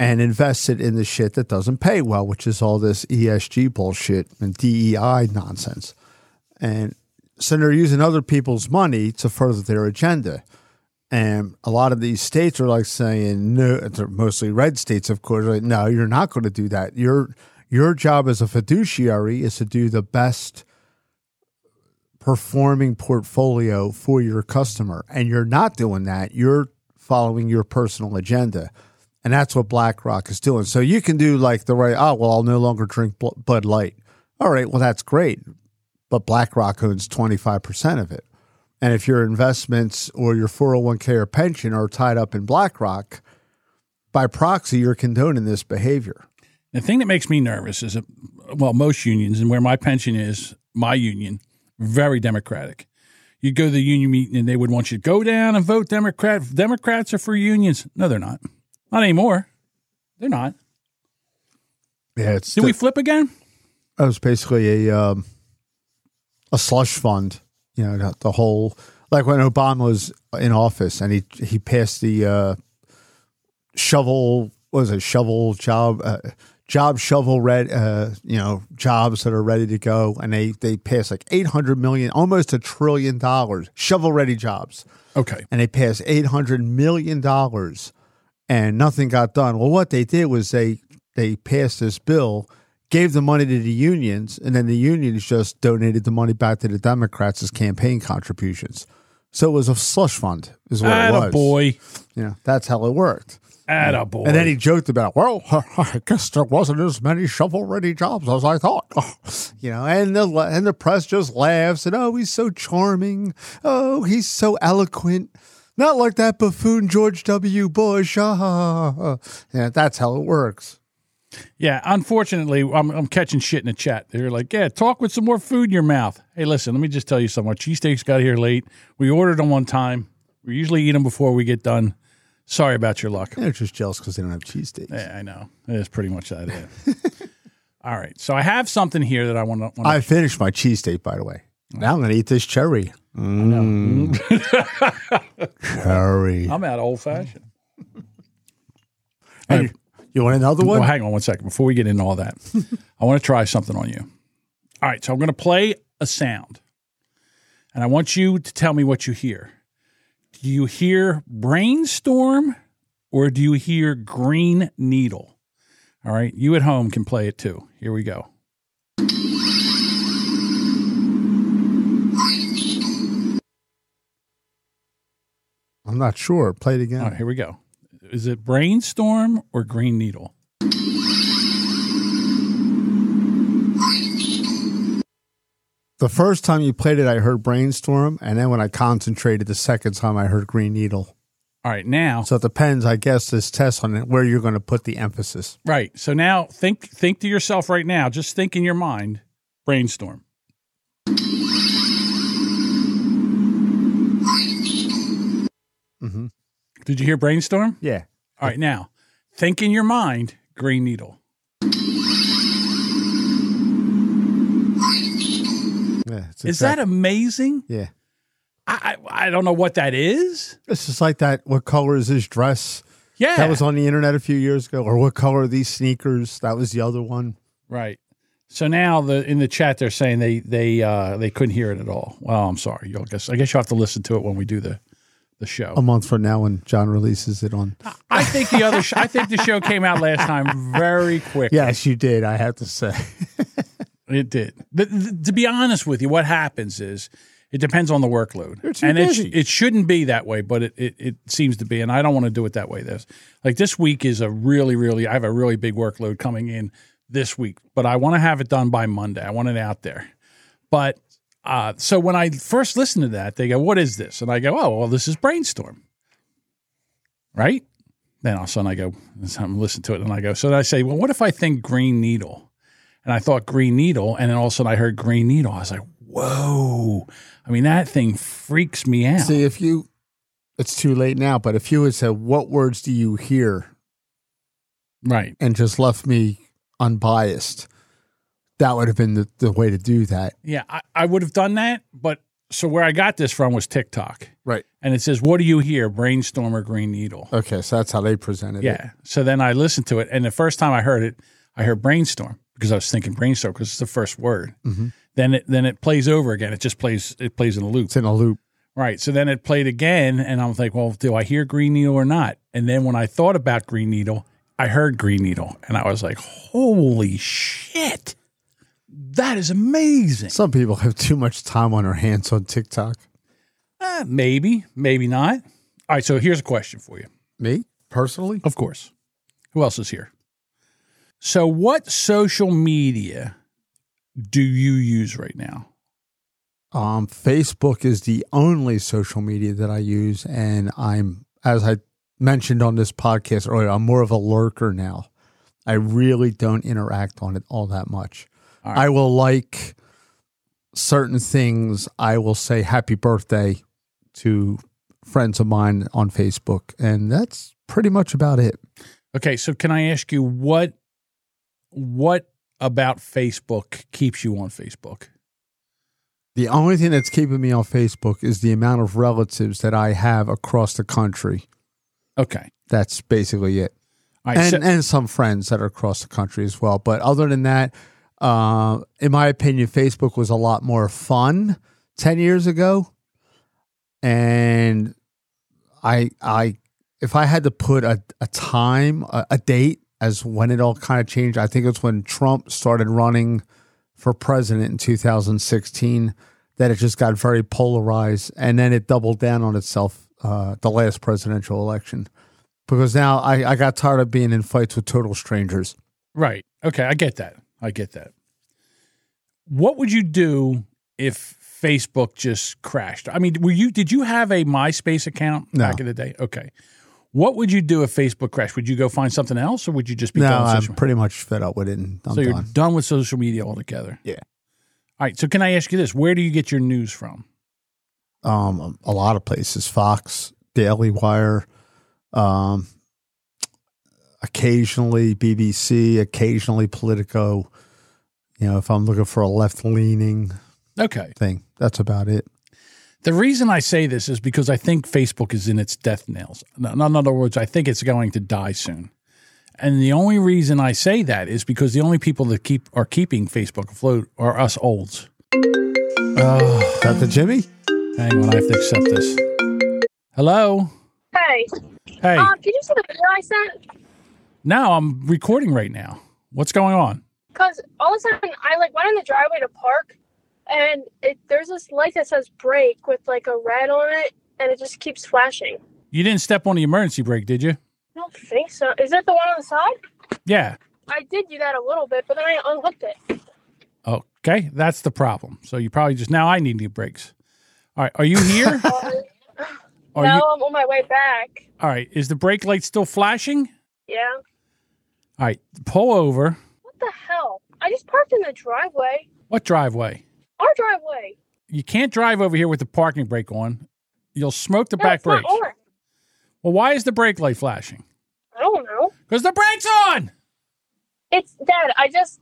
and invest it in the shit that doesn't pay well, which is all this E S G bullshit and D E I nonsense. And so they're using other people's money to further their agenda. And a lot of these states are like saying, no, they're mostly red states, of course, like, no, you're not going to do that. Your, your job as a fiduciary is to do the best performing portfolio for your customer. And you're not doing that. You're following your personal agenda. And that's what BlackRock is doing. So you can do like the right, oh, well, I'll no longer drink Bud Light. All right, well, that's great. But BlackRock owns twenty-five percent of it. And if your investments or your four oh one k or pension are tied up in BlackRock, by proxy, you're condoning this behavior. The thing that makes me nervous is, that, well, most unions, and where my pension is, my union, very Democratic. You go to the union meeting and they would want you to go down and vote Democrat. Democrats are for unions. No, they're not. Not anymore. They're not. Yeah, it's Did the, we flip again? It was basically a um, a slush fund. You know, the, the whole, like when Obama was in office and he he passed the uh, shovel, what was it, shovel job, uh, job shovel red, uh, you know, jobs that are ready to go. And they, they passed like eight hundred million, almost a trillion dollars, shovel ready jobs. Okay. And they passed eight hundred million dollars and nothing got done. Well, what they did was they, they passed this bill, gave the money to the unions, and then the unions just donated the money back to the Democrats as campaign contributions. So it was a slush fund, is what it was. Attaboy. You know, that's how it worked. Attaboy. And then he joked about, well, I guess there wasn't as many shovel-ready jobs as I thought. You know, and the and the press just laughs and, oh, he's so charming. Oh, he's so eloquent. Not like that buffoon George W. Bush. Ah. Yeah, that's how it works. Yeah, unfortunately, I'm, I'm catching shit in the chat. They're like, yeah, talk with some more food in your mouth. Hey, listen, let me just tell you something. Our cheesesteaks got here late. We ordered them one time. We usually eat them before we get done. Sorry about your luck. They're just jealous because they don't have cheesesteaks. Yeah, I know. It's pretty much that it. All right. So I have something here that I want to. I finished my cheesesteak, by the way. Now I'm going to eat this cherry. Mm. Cherry. I'm out of old fashioned. Hey, you want another one? Well, hang on one second. Before we get into all that, I want to try something on you. All right. So I'm going to play a sound. And I want you to tell me what you hear. Do you hear brainstorm or do you hear green needle? All right. You at home can play it too. Here we go. I'm not sure. Play it again. All right, here we go. Is it brainstorm or green needle? The first time you played it, I heard brainstorm. And then when I concentrated the second time, I heard green needle. All right, now. So it depends, I guess, this test on it, where you're going to put the emphasis. Right. So now think think to yourself right now. Just think in your mind, brainstorm. Mm-hmm. Did you hear brainstorm? Yeah. All right, now think in your mind, green needle. Yeah, it's Is exact- that amazing? Yeah. I, I I don't know what that is. It's just like that. What color is his dress? Yeah. That was on the internet a few years ago. Or what color are these sneakers? That was the other one. Right. So now the in the chat they're saying they they uh, they couldn't hear it at all. Well, I'm sorry. You'll guess I guess you will have to listen to it when we do the the show. A month from now when John releases it on. I think the other sh- I think the show came out last time very quick. Yes, you did. I have to say. It did. The, the, to be honest with you, what happens is it depends on the workload. You're too and busy. it, it shouldn't be that way, but it, it, it seems to be. And I don't want to do it that way. This like this week is a really, really, I have a really big workload coming in this week, but I want to have it done by Monday. I want it out there. But uh, so when I first listen to that, they go, what is this? And I go, oh, well, this is brainstorm. Right? Then all of a sudden I go, I'm listening to it and I go, so then I say, well, what if I think green needle? And I thought green needle, and then all of a sudden I heard green needle. I was like, whoa. I mean, that thing freaks me out. See, if you, it's too late now, but if you had said, what words do you hear? Right. And just left me unbiased, that would have been the, the way to do that. Yeah, I, I would have done that, but So where I got this from was TikTok. Right. And it says, what do you hear, Brainstorm or Green Needle? Okay, so that's how they presented Yeah. it. So then I listened to it, and the first time I heard it, I heard Brainstorm because I was thinking Brainstorm because it's the first word. Mm-hmm. Then it then it plays over again. It just plays it plays in a loop. It's in a loop. Right. So then it played again, and I was like, well, do I hear Green Needle or not? And then when I thought about Green Needle, I heard Green Needle, and I was like, holy shit. That is amazing. Some people have too much time on their hands on TikTok. Eh, maybe, maybe not. All right, so here's a question for you. Me, personally? Of course. Who else is here? So what social media do you use right now? Um, Facebook is the only social media that I use, and I'm, as I mentioned on this podcast earlier, I'm more of a lurker now. I really don't interact on it all that much. All right. I will like certain things. I will say happy birthday to friends of mine on Facebook, and that's pretty much about it. Okay, so can I ask you what what about Facebook keeps you on Facebook? The only thing that's keeping me on Facebook is the amount of relatives that I have across the country. Okay. That's basically it. All right, and, so- and some friends that are across the country as well. But other than that, uh, in my opinion, Facebook was a lot more fun ten years ago. And I, I, if I had to put a, a time, a, a date as when it all kind of changed, I think it's when Trump started running for president in two thousand sixteen, that it just got very polarized, and then it doubled down on itself uh, the last presidential election. Because now I, I got tired of being in fights with total strangers. Right. Okay, I get that. I get that. What would you do if Facebook just crashed? I mean, were you did you have a MySpace account No. back in the day? Okay. What would you do if Facebook crashed? Would you go find something else, or would you just be No, done with I'm social pretty much fed up with it, and I'm So you're done. done with social media altogether? Yeah. All right. So can I ask you this? Where do you get your news from? Um, a lot of places: Fox, Daily Wire, um, occasionally B B C, occasionally Politico. You know, if I'm looking for a left-leaning Okay. thing, that's about it. The reason I say this is because I think Facebook is in its death nails. In in other words, I think it's going to die soon. And the only reason I say that is because the only people that keep are keeping Facebook afloat are us olds. Oh, Is that the Jimmy? hang on, I have to accept this. Hello? Hey, Hey. um, did you see the video I sent? No, I'm recording right now. What's going on? Because all of a sudden, I like went in the driveway to park, and it, there's this light that says brake with like a red on it, and it just keeps flashing. You didn't step on the emergency brake, did you? I don't think so. Is it the one on the side? Yeah. I did do that a little bit, but then I unhooked it. Okay, that's the problem. So you probably just now I need new brakes. All right, are you here? Are now you- I'm on my way back. All right, is the brake light still flashing? Yeah. All right, pull over. What the hell? I just parked in the driveway. What driveway? Our driveway. You can't drive over here with the parking brake on. You'll smoke the No, back it's not brake. on. Well, why is the brake light flashing? I don't know. Because the brake's on. It's dead. I just.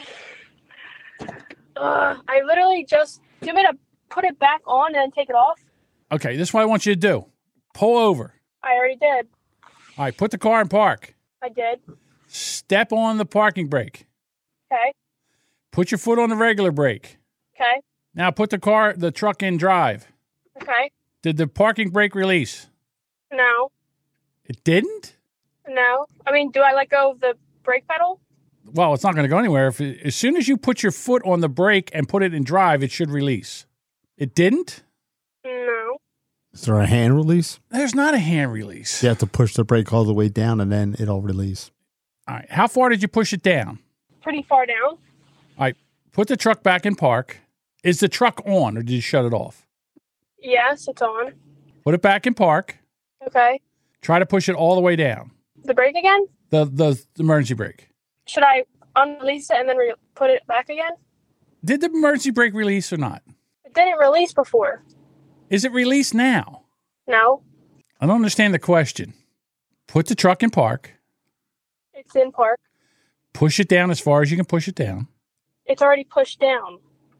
Uh, I literally just. Do you want me to put it back on and then take it off? Okay, this is what I want you to do. Pull over. I already did. All right, put the car in park. I did. Step on the parking brake. Okay. Put your foot on the regular brake. Okay. Now put the car, the truck in drive. Okay. Did the parking brake release? No. It didn't? No. I mean, do I let go of the brake pedal? Well, it's not going to go anywhere. If it, as soon as you put your foot on the brake and put it in drive, it should release. It didn't? No. Is there a hand release? There's not a hand release. You have to push the brake all the way down, and then it'll release. All right. How far did you push it down? Pretty far down. All right. Put the truck back in park. Is the truck on or did you shut it off? Yes, it's on. Put it back in park. Okay. Try to push it all the way down. The brake again? The the, the emergency brake. Should I unrelease it and then re- put it back again? Did the emergency brake release or not? It didn't release before. Is it released now? No. I don't understand the question. Put the truck in park. It's in park. Push it down as far as you can push it down. It's already pushed down.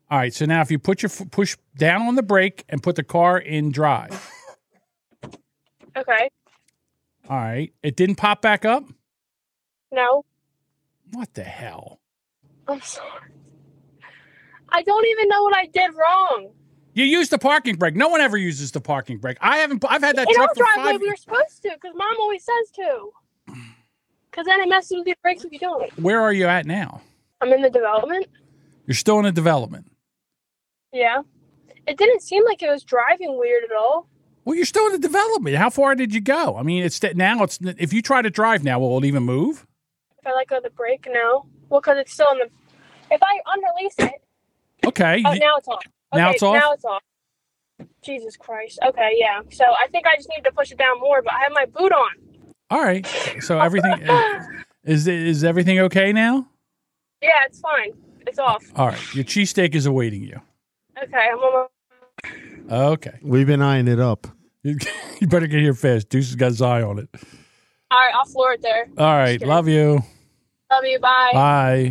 All right. So now if you put your f- push down on the brake and put the car in drive. Okay. All right. It didn't pop back up? No. What the hell? I'm sorry. I don't even know what I did wrong. You used the parking brake. No one ever uses the parking brake. I haven't. I've had that In truck our for driveway, five. we were supposed to, because Mom always says to. Because then it messes with your brakes if you don't. Where are you at now? I'm in the development. You're still in the development. Yeah. It didn't seem like it was driving weird at all. Well, you're still in the development. How far did you go? I mean, it's now. It's if you try to drive now, will it even move? If I let go of the brake now, well, because it's still in the. If I unrelease it. Okay. Oh, now it's off. Okay, Now it's off? Now it's off. Jesus Christ. Okay, yeah. So I think I just need to push it down more, but I have my boot on. All right. So everything is is everything okay now? Yeah, it's fine. It's off. All right. Your cheesesteak is awaiting you. Okay, I'm on my... Okay. We've been eyeing it up. You better get here fast. Deuce has got his eye on it. All right, I'll floor it there. All right. Love you. Love you. Bye. Bye.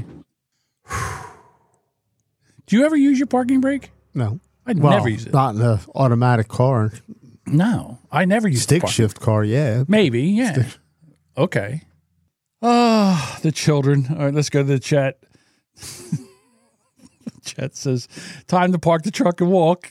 Do you ever use your parking brake? No. I Well, never use it. Not in an automatic car. No, I never use Stick the parking- shift car, yeah. Maybe, yeah. Okay. Oh, the children. All right, let's go to the chat. Chat says, time to park the truck and walk.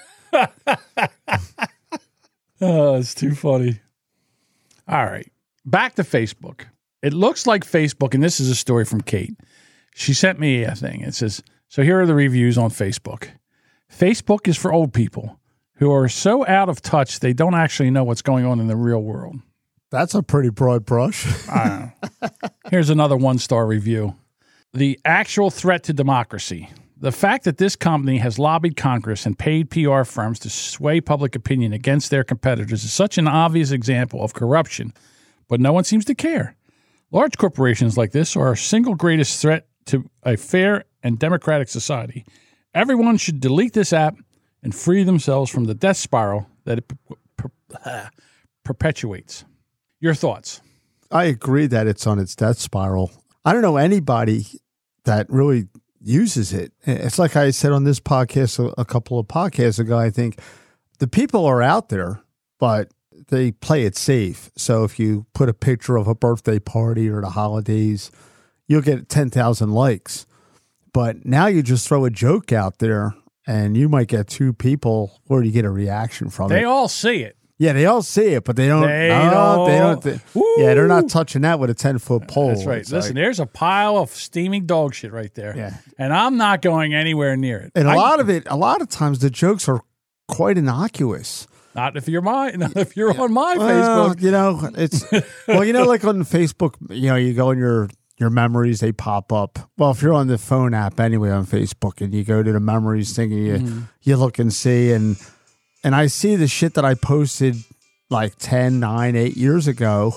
Oh, it's too funny. All right. Back to Facebook. It looks like Facebook, and this is a story from Kate. She sent me a thing. It says, so here are the reviews on Facebook. Facebook is for old people who are so out of touch they don't actually know what's going on in the real world. That's a pretty broad brush. I don't know. Here's another one-star review. The actual threat to democracy. The fact that this company has lobbied Congress and paid P R firms to sway public opinion against their competitors is such an obvious example of corruption, but no one seems to care. Large corporations like this are our single greatest threat to a fair and democratic society. Everyone should delete this app and free themselves from the death spiral that it per- per- perpetuates. Your thoughts? I agree that it's on its death spiral. I don't know anybody that really uses it. It's like I said on this podcast a, a couple of podcasts ago, I think the people are out there, but they play it safe. So if you put a picture of a birthday party or the holidays, you'll get ten thousand likes. But now you just throw a joke out there and you might get two people or you get a reaction from They it. all see it. Yeah, they all see it, but they don't. They no, don't. They don't. They, yeah, they're not touching that with a ten foot pole. That's right. It's Listen, like- there's a pile of steaming dog shit right there. Yeah. And I'm not going anywhere near it. and a I- lot of it, a lot of times, the jokes are quite innocuous. Not if you're my, not if you're on my Well, Facebook. you know, it's well, you know, like on Facebook, you know, you go in your your memories, they pop up. Well, if you're on the phone app anyway on Facebook, and you go to the memories thing, and you Mm-hmm. you look and see, and and I see the shit that I posted like ten, nine, eight years ago,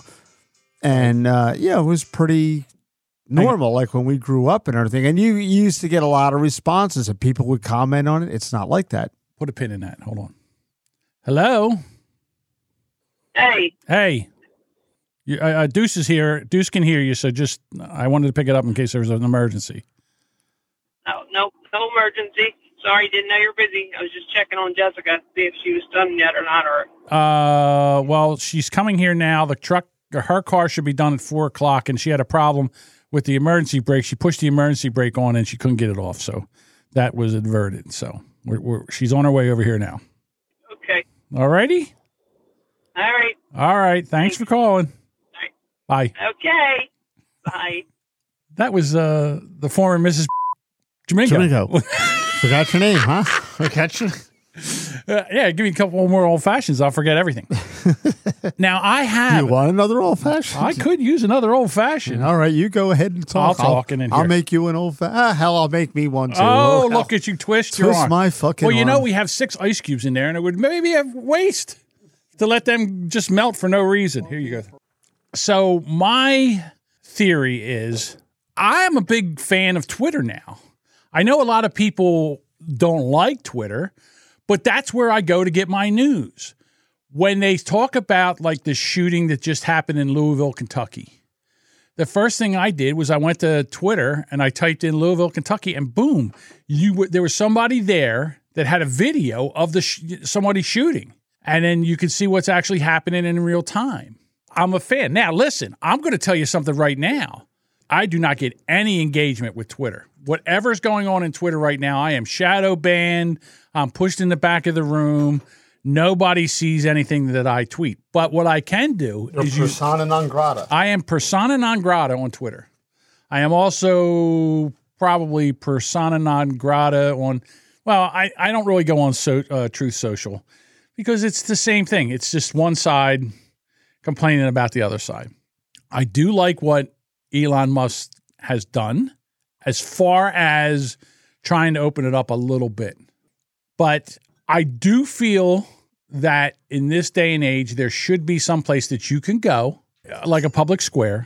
and uh, yeah, it was pretty normal, like when we grew up and everything. And you, you used to get a lot of responses, and people would comment on it. It's not like that. Put a pin in that. Hold on. Hello. Hey, Hey. You, uh, uh, Deuce is here. Deuce can hear you, so just I wanted to pick it up in case there was an emergency. no, no, no emergency. Sorry, didn't know you're busy. I was just checking on Jessica to see if she was done yet or not. Or Uh, well, she's coming here now. The truck, her car should be done at four o'clock, and she had a problem with the emergency brake. She pushed the emergency brake on, and she couldn't get it off, so that was averted. So we're, we're, she's on her way over here now. okay, All righty? all right, All right. Thanks for calling. Bye. okay, bye. That was uh, the former Missus Domingo. Domingo. Forgot your name, huh? Forgot your Uh, yeah, give me a couple more old fashions. I'll forget everything. Now, I have. You want another old fashioned? I could use another old fashioned. All right, you go ahead and talk. I'll talk and then I'll here. make you an old fashioned. Ah, hell, I'll make me one too. Oh, Hell. look at you twist your Twist arm. my fucking Well, you know, arm. we have six ice cubes in there, and it would maybe have waste to let them just melt for no reason. Here you go. So my theory is I am a big fan of Twitter now. I know a lot of people don't like Twitter, but that's where I go to get my news. When they talk about like the shooting that just happened in Louisville, Kentucky, the first thing I did was I went to Twitter and I typed in Louisville, Kentucky, and boom, you w- there was somebody there that had a video of the sh- somebody shooting. And then you can see what's actually happening in real time. I'm a fan. Now, listen, I'm going to tell you something right now. I do not get any engagement with Twitter. Whatever's going on in Twitter right now, I am shadow banned. I'm pushed in the back of the room. Nobody sees anything that I tweet. But what I can do You're is persona use, non grata. I am persona non grata on Twitter. I am also probably persona non grata on, well, I, I don't really go on so, uh, Truth Social because it's the same thing. It's just one side complaining about the other side. I do like what Elon Musk has done as far as trying to open it up a little bit. But I do feel that in this day and age, there should be some place that you can go, like a public square.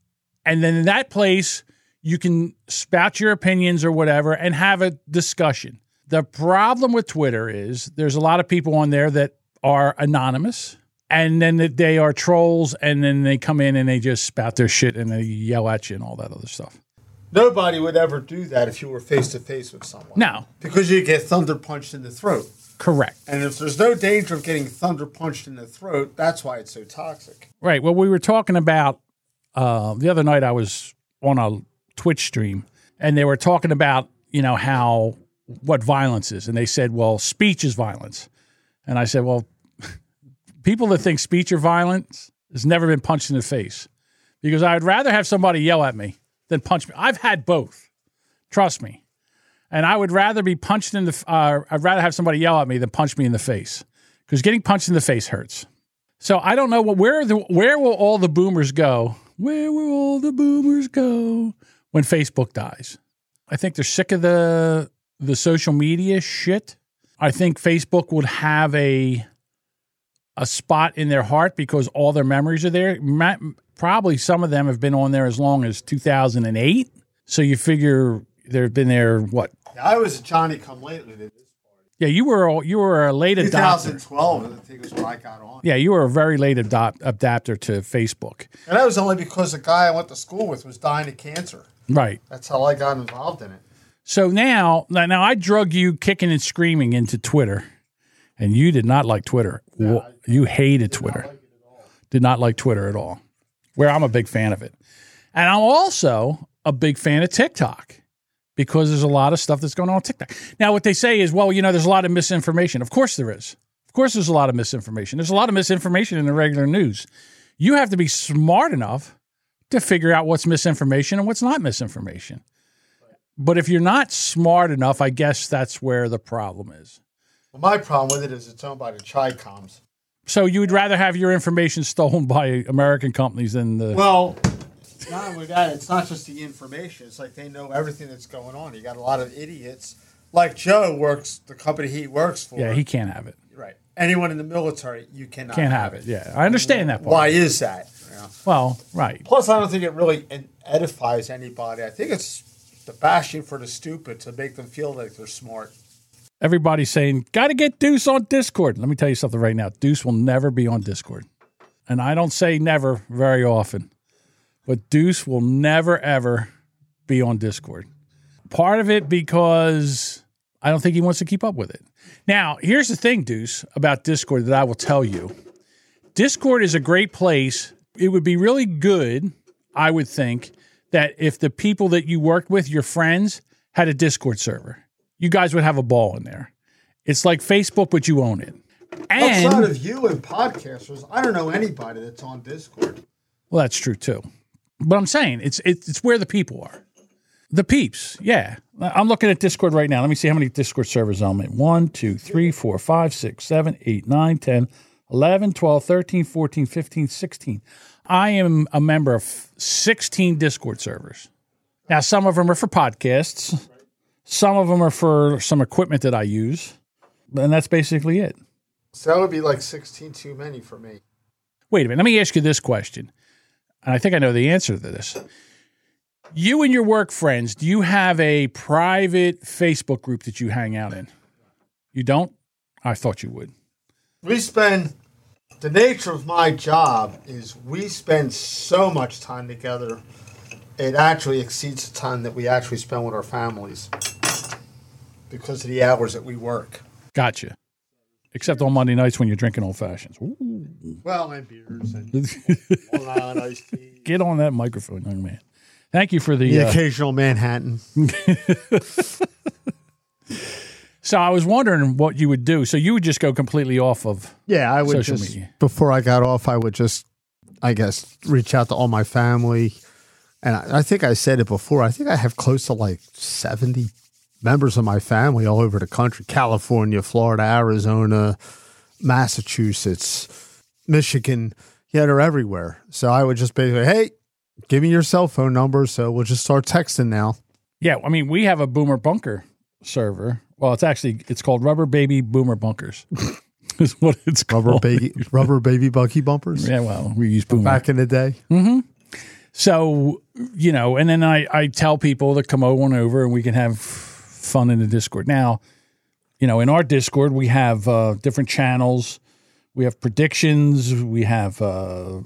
And then in that place, you can spout your opinions or whatever and have a discussion. The problem with Twitter is there's a lot of people on there that are anonymous. And then they are trolls, and then they come in and they just spout their shit and they yell at you and all that other stuff. Nobody would ever do that if you were face to face with someone. No. Because you get thunder punched in the throat. Correct. And if there's no danger of getting thunder punched in the throat, that's why it's so toxic. Right. Well, we were talking about uh, the other night I was on a Twitch stream, and they were talking about, you know, how what violence is. And they said, well, speech is violence. And I said, well, people that think speech or violence has never been punched in the face, because I'd rather have somebody yell at me than punch me. I've had both. Trust me. And I would rather be punched in the, uh, I'd rather have somebody yell at me than punch me in the face, because getting punched in the face hurts. So I don't know what, where the, where will all the boomers go? Where will all the boomers go when Facebook dies? I think they're sick of the, the social media shit. I think Facebook would have a, a spot in their heart because all their memories are there. Probably some of them have been on there as long as two thousand eight. So you figure they've been there, what? Yeah, I was a Johnny come lately to this party. Yeah, you were you were a late adopter. twenty twelve, I think, is when I got on. Yeah, you were a very late adopt, adapter to Facebook. And that was only because the guy I went to school with was dying of cancer. Right. That's how I got involved in it. So now, now I drug you kicking and screaming into Twitter, and you did not like Twitter. No, you hated Twitter. Not like did not like Twitter at all, where I'm a big fan of it. And I'm also a big fan of TikTok because there's a lot of stuff that's going on on TikTok. Now, what they say is, well, you know, there's a lot of misinformation. Of course there is. Of course there's a lot of misinformation. There's a lot of misinformation in the regular news. You have to be smart enough to figure out what's misinformation and what's not misinformation. But if you're not smart enough, I guess that's where the problem is. Well, my problem with it is it's owned by the Chi-Coms. So you would rather have your information stolen by American companies than the... Well, not only that, it's not just the information. It's like they know everything that's going on. You got a lot of idiots. Like Joe works, the company he works for. Yeah, he can't have it. Right. Anyone in the military, you cannot Can't have, have it. it. Yeah, I understand that part. Why is that? Yeah. Well, right. Plus, I don't think it really edifies anybody. I think it's the bashing for the stupid to make them feel like they're smart. Everybody's saying, got to get Deuce on Discord. Let me tell you something right now. Deuce will never be on Discord. And I don't say never very often, but Deuce will never, ever be on Discord. Part of it because I don't think he wants to keep up with it. Now, here's the thing, Deuce, about Discord that I will tell you. Discord is a great place. It would be really good, I would think, that if the people that you worked with, your friends, had a Discord server. You guys would have a ball in there. It's like Facebook, but you own it. And outside of you and podcasters, I don't know anybody that's on Discord. Well, that's true too. But I'm saying it's it's, it's where the people are. The peeps, yeah. I'm looking at Discord right now. Let me see how many Discord servers I'm in. one, two, three, four, five, six, seven, eight, nine, ten, eleven, twelve, thirteen, fourteen, fifteen, sixteen. I am a member of sixteen Discord servers. Now, some of them are for podcasts. Some of them are for some equipment that I use. And that's basically it. So that would be like sixteen too many for me. Wait a minute. Let me ask you this question. And I think I know the answer to this. You and your work friends, do you have a private Facebook group that you hang out in? You don't? I thought you would. We spend the nature of my job is we spend so much time together. It actually exceeds the time that we actually spend with our families because of the hours that we work. Gotcha. Except on Monday nights when you're drinking old fashions. Ooh. Well, and beers and Long Island iced tea. Get on that microphone, young man. Thank you for the, the uh, occasional Manhattan. So I was wondering what you would do. So you would just go completely off of Yeah, I would social just, media. before I got off, I would just, I guess, reach out to all my family. And I, I think I said it before. I think I have close to like seventy members of my family all over the country. California, Florida, Arizona, Massachusetts, Michigan. Yeah, they're everywhere. So I would just basically, hey, give me your cell phone number. So we'll just start texting now. Yeah, I mean, we have a Boomer Bunker server. Well, it's actually, it's called Rubber Baby Boomer Bunkers. Is what it's Rubber called. baby, rubber baby Bucky bumpers. Yeah, well, we use Boomer. Back in the day. Mm-hmm. So, you know, and then I, I tell people to come on over and we can have fun in the Discord. Now, you know, in our Discord, we have uh, different channels. We have predictions. We have uh,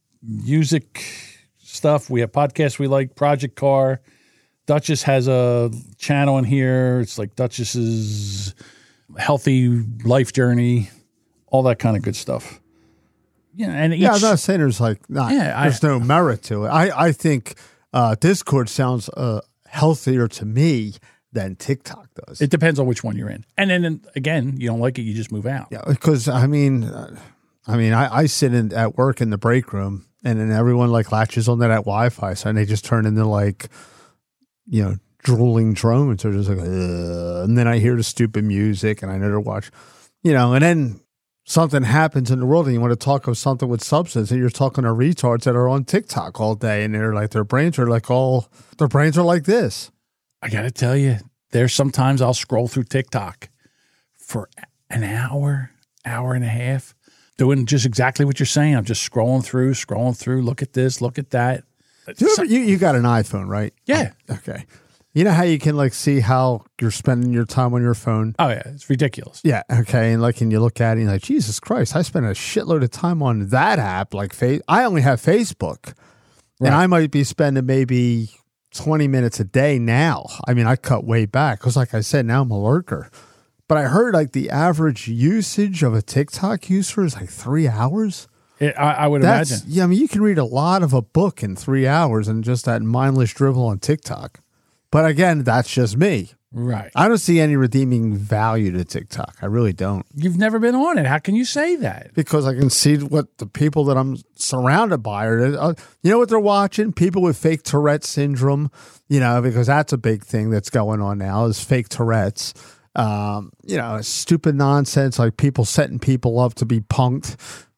music stuff. We have podcasts we like, Project Car. Duchess has a channel in here. It's like Duchess's healthy life journey, all that kind of good stuff. Yeah, and each, yeah, I'm not saying there's like not, Yeah, I- there's no merit to it. I I think uh, Discord sounds uh, healthier to me than TikTok does. it depends on which one you're in. And then again, you don't like it, you just move out. yeah, because I mean, uh, I mean, I, I sit in at work in the break room, and then everyone like latches onto that Wi-Fi, so and they just turn into like, you know, drooling drones. They're just like, ugh. And then I hear the stupid music, and I never watch, you know, and then something happens in the world, and you want to talk of something with substance, and you're talking to retards that are on TikTok all day, and they're like, their brains are like all, their brains are like this. I got to tell you, there's sometimes I'll scroll through TikTok for an hour, hour and a half, doing just exactly what you're saying. I'm just scrolling through, scrolling through, look at this, look at that. Do you, ever, you you got an iPhone, right? Yeah. Okay. You know how you can like see how you're spending your time on your phone? Oh, yeah. It's ridiculous. Yeah. Okay. And like, and you look at it and you're like, Jesus Christ, I spend a shitload of time on that app. Like, fa- I only have Facebook, Right. and I might be spending maybe twenty minutes a day now. I mean, I cut way back because, like I said, now I'm a lurker. But I heard like the average usage of a TikTok user is like three hours. It, I, I would That's, imagine. yeah, I mean, you can read a lot of a book in three hours and just that mindless drivel on TikTok. But again, that's just me. Right. I don't see any redeeming value to TikTok. I really don't. You've never been on it. How can you say that? Because I can see what the people that I'm surrounded by are. Uh, you know what they're watching? People with fake Tourette syndrome, you know, because that's a big thing that's going on now is fake Tourette's. Um, you know, stupid nonsense like people setting people up to be punked.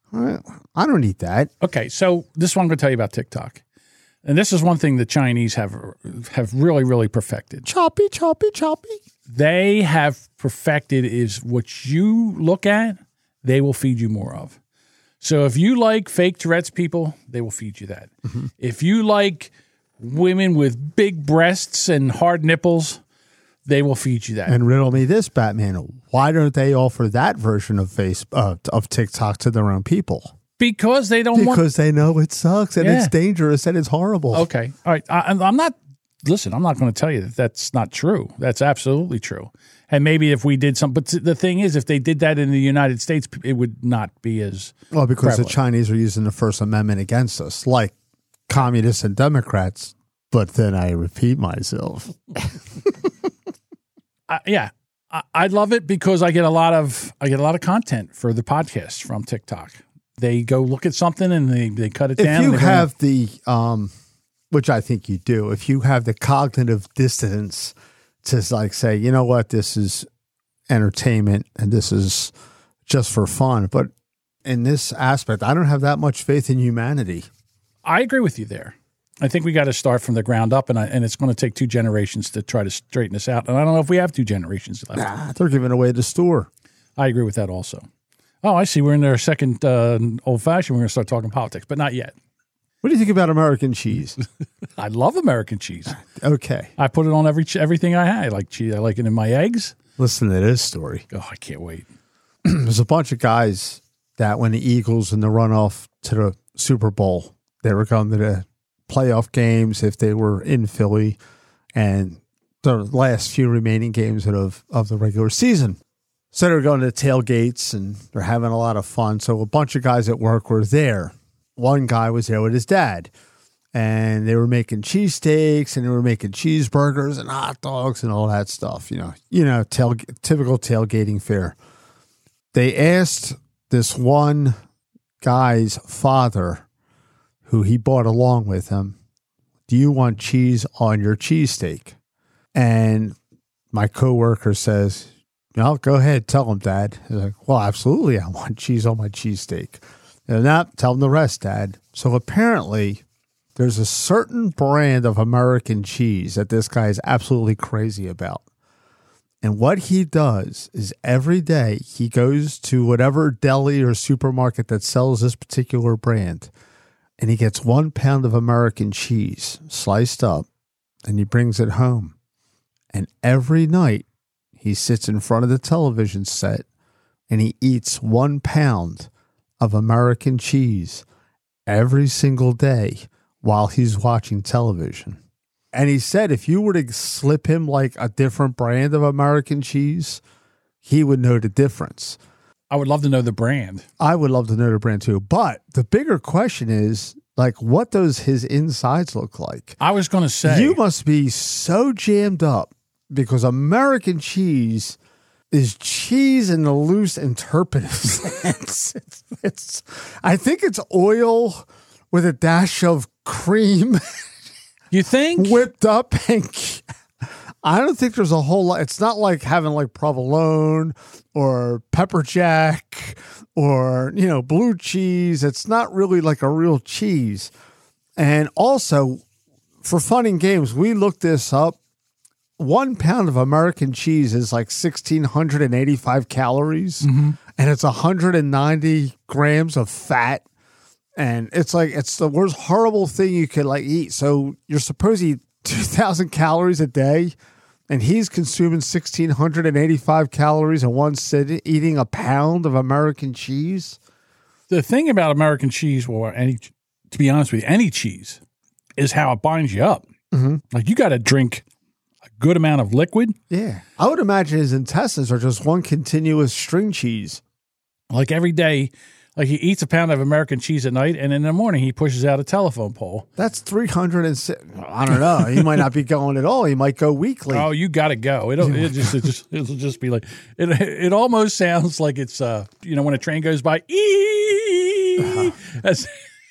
I don't need that. Okay, so this is what I'm going to tell you about TikTok. And this is one thing the Chinese have have really, really perfected. Choppy, choppy, choppy. They have perfected is what you look at, they will feed you more of. So if you like fake Tourette's people, they will feed you that. Mm-hmm. If you like women with big breasts and hard nipples, they will feed you that. And riddle me this, Batman. Why don't they offer that version of face uh, of TikTok to their own people? Because they don't want... Because they know it sucks and Yeah. it's dangerous and it's horrible. Okay. All right. I, I'm not... Listen, I'm not going to tell you that that's not true. That's absolutely true. And maybe if we did some... But the thing is, if they did that in the United States, it would not be as... Well, because prevalent. the Chinese are using the First Amendment against us, like communists and Democrats. But then I repeat myself. Uh, yeah, I, I love it because I get a lot of I get a lot of content for the podcast from TikTok. They go look at something and they, they cut it If down. you and they go, have the, um, which I think you do, if you have the cognitive dissonance to like say, you know what, this is entertainment and this is just for fun. But in this aspect, I don't have that much faith in humanity. I agree with you there. I think we got to start from the ground up, and I, and it's going to take two generations to try to straighten this out. And I don't know if we have two generations left. Nah, they're giving away the store. I agree with that also. Oh, I see. We're in our second uh, old fashioned. We're going to start talking politics, but not yet. What do you think about American cheese? I love American cheese. Okay. I put it on every everything I had. I like cheese. I like it in my eggs. Listen to this story. Oh, I can't wait. There's a bunch of guys that when the Eagles in the runoff to the Super Bowl, they were going to the playoff games if they were in Philly, and the last few remaining games of of the regular season. So they're going to tailgates and they're having a lot of fun. So a bunch of guys at work were there. One guy was there with his dad, and they were making cheesesteaks and they were making cheeseburgers and hot dogs and all that stuff. You know, you know, tail, typical tailgating fare. They asked this one guy's father, who he brought along with him, "Do you want cheese on your cheesesteak?" And my coworker says, "No, go ahead, tell him, Dad." He's like, "Well, absolutely, I want cheese on my cheesesteak." And not tell him the rest, Dad. So apparently, there's a certain brand of American cheese that this guy is absolutely crazy about. And what he does is every day he goes to whatever deli or supermarket that sells this particular brand, and he gets one pound of American cheese sliced up, and he brings it home. And every night he sits in front of the television set and he eats one pound of American cheese every single day while he's watching television. And he said if you were to slip him like a different brand of American cheese, he would know the difference. I would love to know the brand. I would love to know the brand too. But the bigger question is, like, what does his insides look like? I was going to say. You must be so jammed up because American cheese is cheese in the loose interpretive sense. It's, it's, I think it's oil with a dash of cream. You think? Whipped up. And I don't think there's a whole lot. It's not like having like provolone or pepper jack or, you know, blue cheese. It's not really like a real cheese. And also, for fun and games, we looked this up. One pound of American cheese is like one thousand six hundred eighty-five calories, mm-hmm. and it's one hundred ninety grams of fat. And it's like, it's the worst horrible thing you could like eat. So you're supposed to eat two thousand calories a day, and he's consuming one thousand six hundred eighty-five calories in one sitting, eating a pound of American cheese. The thing about American cheese, or any, to be honest with you, any cheese, is how it binds you up. Mm-hmm. Like you got to drink a good amount of liquid. Yeah. I would imagine his intestines are just one continuous string cheese. Like every day, like he eats a pound of American cheese at night, and in the morning he pushes out a telephone pole. That's three hundred and six. I don't know. He might not be going at all. He might go weekly. Oh, you got to go. It'll, it just, it just, it'll just be like, it It almost sounds like it's, uh, you know, when a train goes by, ee, uh-huh. as,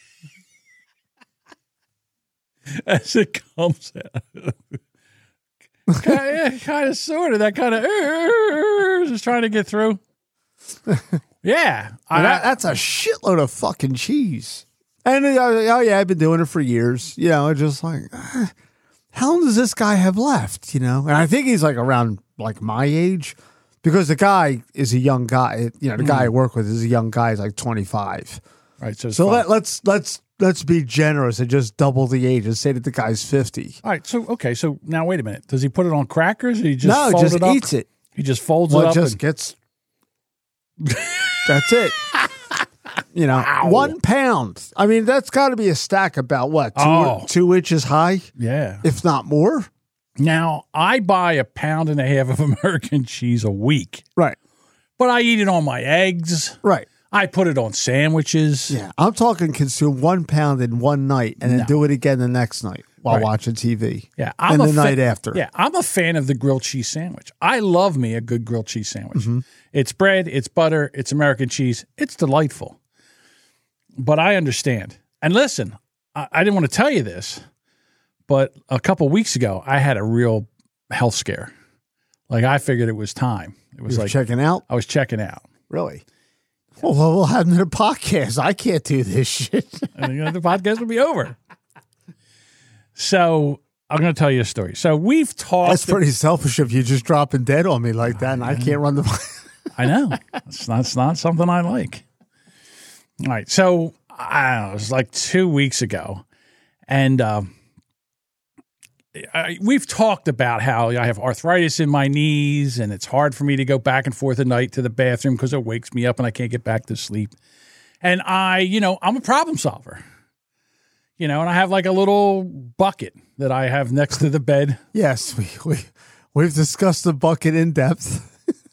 as it comes out. kind, of, kind of, sort of, that kind of, uh, just trying to get through. Yeah. I, that, that's a shitload of fucking cheese. And, uh, oh, yeah, I've been doing it for years. You know, just like, uh, how long does this guy have left? You know? And I think he's like around like my age because the guy is a young guy. You know, the mm. guy I work with is a young guy. He's like twenty-five. Right. So, so let, let's, let's, let's be generous and just double the age and say that the guy's fifty. All right. So, okay. So now wait a minute. Does he put it on crackers or he just no, folds just it up? eats it. He just folds well, it up. It just and- gets. That's it. You know, wow. one pound. I mean, that's got to be a stack about what? Two, oh. two inches high? Yeah. If not more. Now, I buy a pound and a half of American cheese a week. Right. But I eat it on my eggs. Right. I put it on sandwiches. Yeah. I'm talking consume one pound in one night and then no. do it again the next night while right. watching T V. Yeah. I'm and a the fa- night after. Yeah. I'm a fan of the grilled cheese sandwich. I love me a good grilled cheese sandwich. Mm-hmm. It's bread, it's butter, it's American cheese. It's delightful. But I understand. And listen, I, I didn't want to tell you this, but a couple weeks ago, I had a real health scare. Like I figured it was time. It was you were like checking out? I was checking out. Really? Well, we'll have another podcast. I can't do this shit. And the podcast will be over. So I'm going to tell you a story. So we've talked. That's pretty selfish of you just dropping dead on me like that, and I can't run the. I know. It's not, it's not something I like. All right. So I don't know, it was like two weeks ago. And um, I, we've talked about how I have arthritis in my knees and it's hard for me to go back and forth at night to the bathroom because it wakes me up and I can't get back to sleep. And I, you know, I'm a problem solver, you know, and I have like a little bucket that I have next to the bed. Yes, we, we, we've discussed the bucket in depth.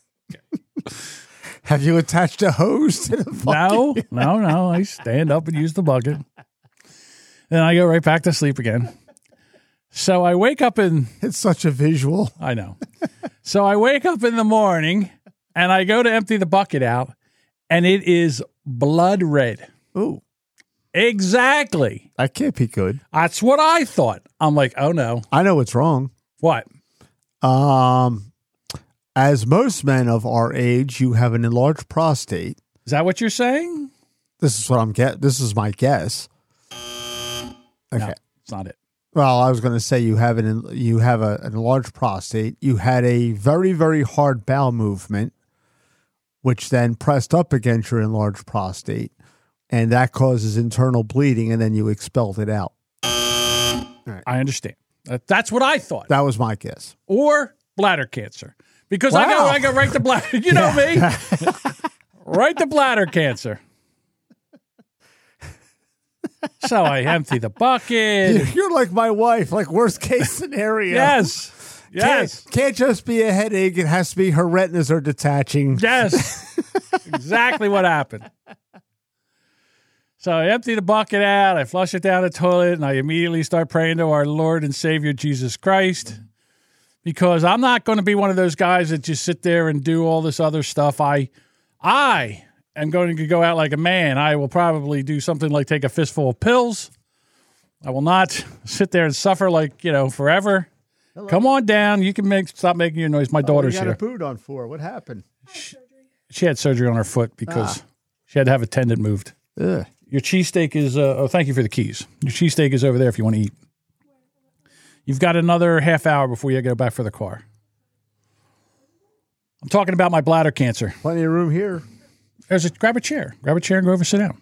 Have you attached a hose to the bucket? No, no, no. I stand up and use the bucket. Then I go right back to sleep again. So I wake up in... It's such a visual. I know. So I wake up in the morning and I go to empty the bucket out and it is blood red. Ooh. Exactly. That can't be good. That's what I thought. I'm like, oh no. I know what's wrong. What? Um... As most men of our age, you have an enlarged prostate. Is that what you're saying? This is what I'm get. This is my guess. Okay, No, it's not it. Well, I was going to say you have an you have a, an enlarged prostate. You had a very very hard bowel movement, which then pressed up against your enlarged prostate, and that causes internal bleeding, and then you expelled it out. I understand. That- That's what I thought. That was my guess. Or bladder cancer. Because I go, Wow. I go right to bladder. You know me, right to bladder cancer. So I empty the bucket. You're like my wife, like worst case scenario. Yes, yes, Can't, can't just be a headache. It has to be her retinas are detaching. yes. Exactly what happened. So I empty the bucket out. I flush it down the toilet, and I immediately start praying to our Lord and Savior Jesus Christ. Because I'm not going to be one of those guys that just sit there and do all this other stuff. I, I am going to go out like a man. I will probably do something like take a fistful of pills. I will not sit there and suffer like, you know, forever. Hello. Come on down. You can make stop making your noise. My daughter's oh, you got here. a boot on for. What happened? She, she had surgery on her foot because ah. she had to have a tendon moved. Ugh. Your cheesesteak is, uh, oh, thank you for the keys. Your cheesesteak is over there if you want to eat. You've got another half hour before you go back for the car. I'm talking about my bladder cancer. Plenty of room here. There's a grab a chair. Grab a chair and go over and sit down.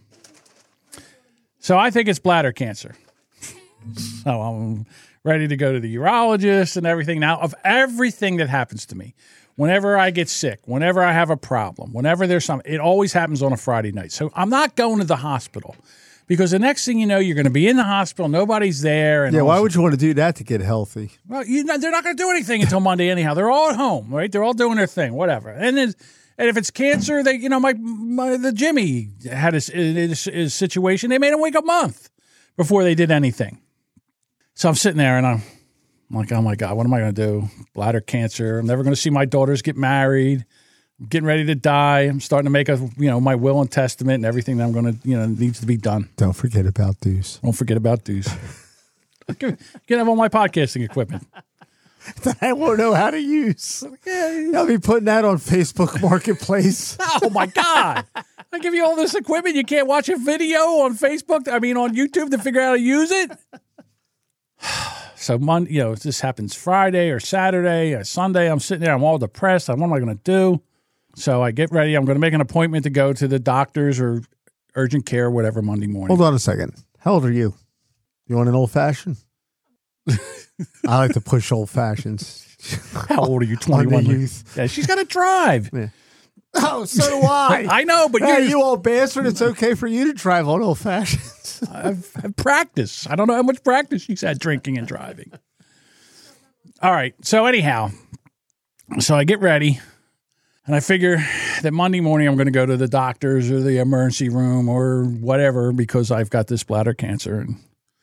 So I think it's bladder cancer. So I'm ready to go to the urologist and everything. Now, of everything that happens to me, whenever I get sick, whenever I have a problem, whenever there's something, it always happens on a Friday night. So I'm not going to the hospital. Because the next thing you know, you're going to be in the hospital. Nobody's there. And yeah, why would you want to do that to get healthy? Well, you know, they're not going to do anything until Monday anyhow. They're all at home, right? They're all doing their thing, whatever. And then, and if it's cancer, they, you know, my, my the Jimmy had his, his, his situation. They made him wait a month before they did anything. So I'm sitting there and I'm like, oh my God, what am I going to do? Bladder cancer. I'm never going to see my daughters get married. I'm getting ready to die. I'm starting to make a, you know, my will and testament and everything that I'm going to, you know, needs to be done. Don't forget about Deuce. Don't forget about Deuce. Can have all my podcasting equipment. That I won't know how to use. Yeah, I'll be putting that on Facebook Marketplace. Oh my God. I give you all this equipment. You can't watch a video on Facebook. I mean, on YouTube to figure out how to use it. So, Monday, you know, this happens Friday or Saturday or Sunday. I'm sitting there. I'm all depressed. What am I going to do? So I get ready. I'm going to make an appointment to go to the doctors or urgent care or whatever Monday morning. Hold on a second. How old are you? You want an old fashioned? I like to push old fashions. How old are you? twenty-one. Youth. Yeah, she's got to drive. Yeah. Oh, so do I. I know, but hey, you're, you old bastard. It's okay for you to drive on old fashions. I've, I've practiced. I don't know how much practice she's had drinking and driving. All right. So anyhow, so I get ready. And I figure that Monday morning I'm going to go to the doctors or the emergency room or whatever because I've got this bladder cancer. And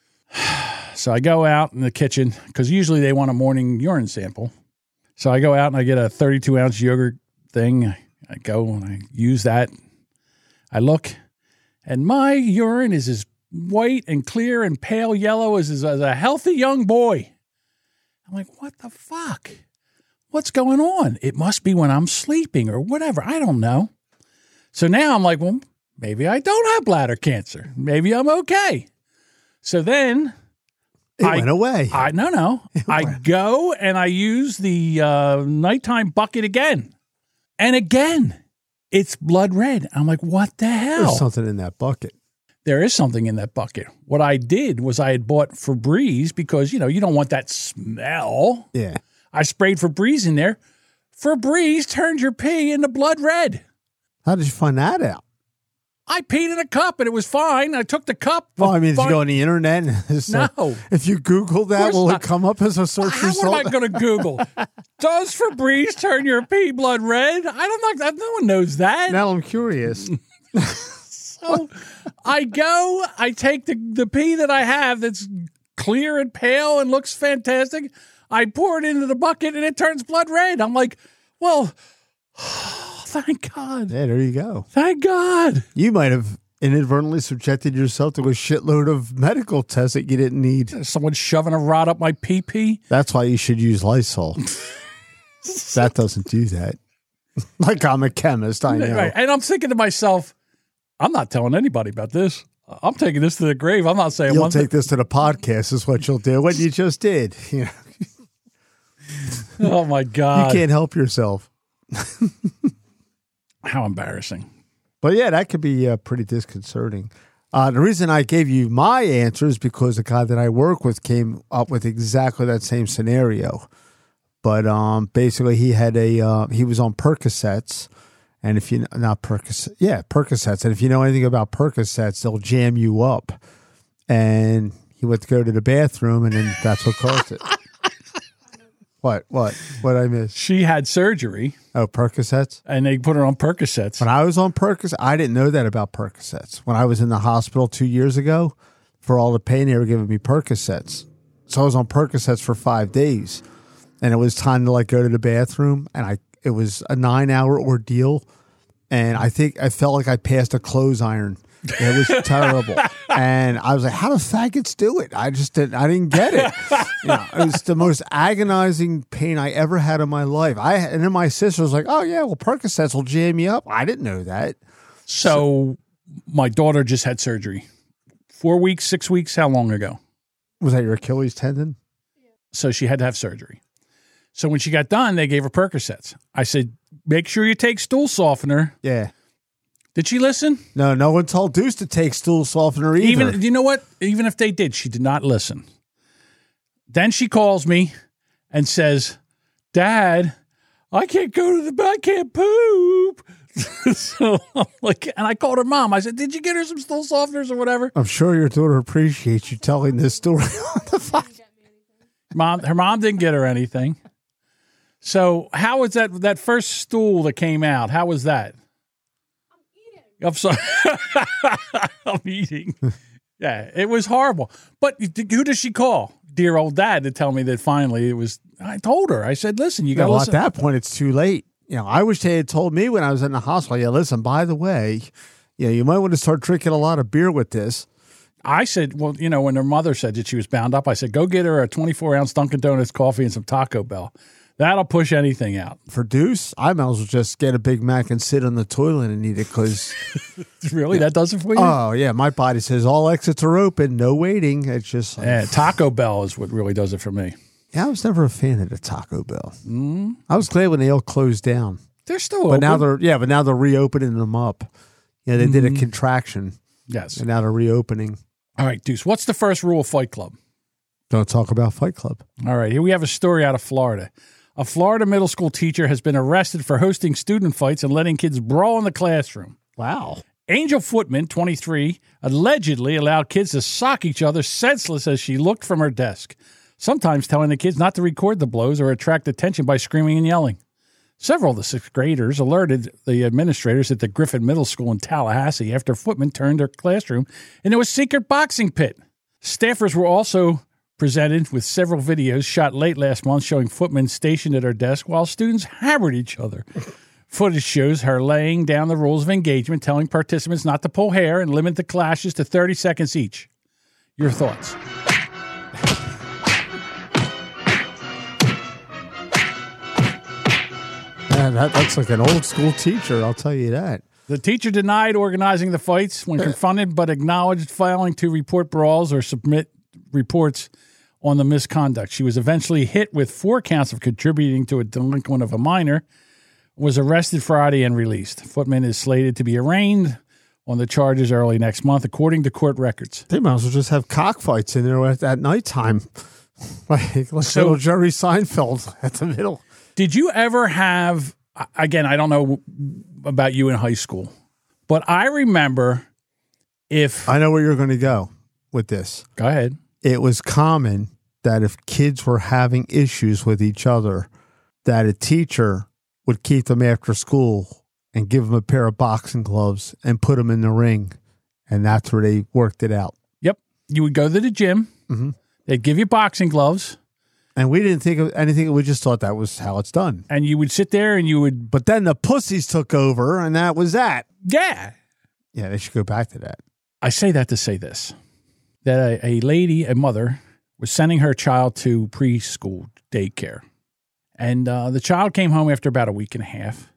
so I go out in the kitchen because usually they want a morning urine sample. So I go out and I get a thirty-two ounce yogurt thing. I go and I use that. I look, and my urine is as white and clear and pale yellow as, as a healthy young boy. I'm like, what the fuck? What's going on? It must be when I'm sleeping or whatever. I don't know. So now I'm like, well, maybe I don't have bladder cancer. Maybe I'm okay. So then it I, went away. I no, no. I go and I use the uh, nighttime bucket again. And again, it's blood red. I'm like, what the hell? There's something in that bucket. there is something in that bucket. What I did was I had bought Febreze because, you know, you don't want that smell. Yeah. I sprayed Febreze in there. Febreze turns your pee into blood red. How did you find that out? I peed in a cup and it was fine. I took the cup. Well, I mean, did fine. you go on the internet? And so No. If you Google that, will not. it come up as a search How result? am I going to Google? Does Febreze turn your pee blood red? I don't like that. No one knows that. Now I'm curious. So I go, I take the, the pee that I have that's clear and pale and looks fantastic. I pour it into the bucket and it turns blood red. I'm like, well, thank God. Yeah, there you go. Thank God. You might have inadvertently subjected yourself to a shitload of medical tests that you didn't need. Someone shoving a rod up my pee-pee. That's why you should use Lysol. That doesn't do that. Like I'm a chemist, I know. Right. And I'm thinking to myself, I'm not telling anybody about this. I'm taking this to the grave. I'm not saying You'll one take thing. this to the podcast is what you'll do. What you just did. You know, Oh, my you God. can't help yourself. How embarrassing. But yeah, that could be uh, pretty disconcerting. Uh, the reason I gave you my answer is because the guy that I work with came up with exactly that same scenario. But um, basically, he had a uh, he was on Percocets, and if you not Percocet, yeah, Percocets, and if you know anything about Percocets, they'll jam you up. And he went to go to the bathroom, and then that's what caused it. What? What? What did I miss? She had surgery, Oh, Percocets. and they put her on Percocets. When I was on Percocets, I didn't know that about Percocets. When I was in the hospital two years ago, for all the pain, they were giving me Percocets. So I was on Percocets for five days, and it was time to like go to the bathroom, and I it was a nine hour ordeal, and I think I felt like I passed a clothes iron. It was terrible, and I was like, "How do faggots do it?" I just didn't. I didn't get it. You know, it was the most agonizing pain I ever had in my life. I and then my sister was like, "Oh yeah, well Percocets will jam you up." I didn't know that. So my daughter just had surgery. Four weeks, six weeks, how long ago? Was that your Achilles tendon? So she had to have surgery. So when she got done, they gave her Percocets. I said, make sure you take stool softener. Yeah. Did she listen? No, no one told Deuce to take stool softener either. Even you know what? Even if they did, she did not listen. Then she calls me and says, Dad, I can't go to the I can't poop. So I'm like, and I called her mom. I said, did you get her some stool softeners or whatever? I'm sure your daughter appreciates you telling this story on the phone. Mom, her mom didn't get her anything. So how was that that first stool that came out? How was that? I'm sorry. I'm eating. Yeah, it was horrible. But who does she call? Dear old dad to tell me that finally it was. I told her. I said, listen, you got to Well, listen. at that point, it's too late. You know, I wish they had told me when I was in the hospital, yeah, listen, by the way, you know, you might want to start drinking a lot of beer with this. I said, well, you know, when her mother said that she was bound up, I said, go get her a twenty-four ounce Dunkin' Donuts coffee and some Taco Bell. That'll push anything out. For Deuce, I might as well just get a Big Mac and sit on the toilet and eat it because, Really? That does it for you? oh, yeah, my body says all exits are open, no waiting. It's just, like, Yeah, Taco Bell is what really does it for me. yeah, I was never a fan of the Taco Bell. Mm. I was glad when they all closed down. They're still But open. now they're, yeah, but now they're reopening them up. Yeah, they did a contraction, Yes. and now they're reopening. All right, Deuce, what's the first rule of Fight Club? Don't talk about Fight Club. All right, here we have a story out of Florida. A Florida middle school teacher has been arrested for hosting student fights and letting kids brawl in the classroom. Wow. Angel Footman, twenty-three, allegedly allowed kids to sock each other senseless as she looked from her desk, sometimes telling the kids not to record the blows or attract attention by screaming and yelling. Several of the sixth graders alerted the administrators at the Griffin Middle School in Tallahassee after Footman turned their classroom into a secret boxing pit. Staffers were also presented with several videos shot late last month showing Footman stationed at her desk while students hammered each other. Footage shows her laying down the rules of engagement, telling participants not to pull hair and limit the clashes to thirty seconds each. Your thoughts? Man, that, that's like an old school teacher, I'll tell you that. The teacher denied organizing the fights when confronted, but acknowledged failing to report brawls or submit reports on the misconduct. She was eventually hit with four counts of contributing to a delinquent of a minor, was arrested Friday and released. Footman is slated to be arraigned on the charges early next month, according to court records. They might as well just have cockfights in there at, at nighttime. Like, like So- little Jerry Seinfeld at the middle. Did you ever have, again, I don't know about you in high school, but I remember if, I know where you're going to go with this. go ahead. It was common that if kids were having issues with each other, that a teacher would keep them after school and give them a pair of boxing gloves and put them in the ring. And that's where they worked it out. Yep. You would go to the gym. Mhm. They'd give you boxing gloves, And we didn't think of anything. We just thought that was how it's done. and you would sit there and you would, But then the pussies took over, and that was that. yeah. Yeah, they should go back to that. I say that to say this, that a, a lady, a mother, was sending her child to preschool daycare. And uh, the child came home after about a week and a half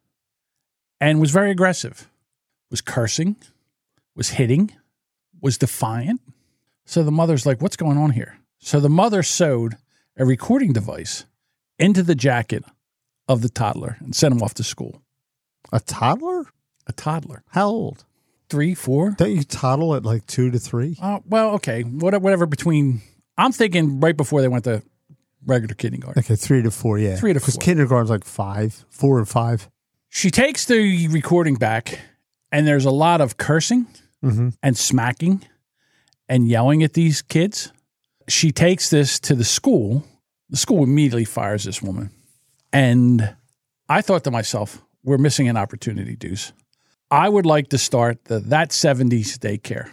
and was very aggressive, was cursing, was hitting, was defiant. So the mother's like, what's going on here? So the mother sewed a recording device into the jacket of the toddler and sent him off to school. A toddler? A toddler. How old? Three, four? Don't you toddle at like two to three? Uh, well, okay, whatever, whatever between, I'm thinking right before they went to regular kindergarten. Okay, three to four, yeah. Three to Because four. kindergarten's like five, four or five. She takes the recording back, and there's a lot of cursing Mm-hmm. and smacking and yelling at these kids. She takes this to the school. The school immediately fires this woman. And I thought to myself, we're missing an opportunity, Deuce. I would like to start the That seventies daycare.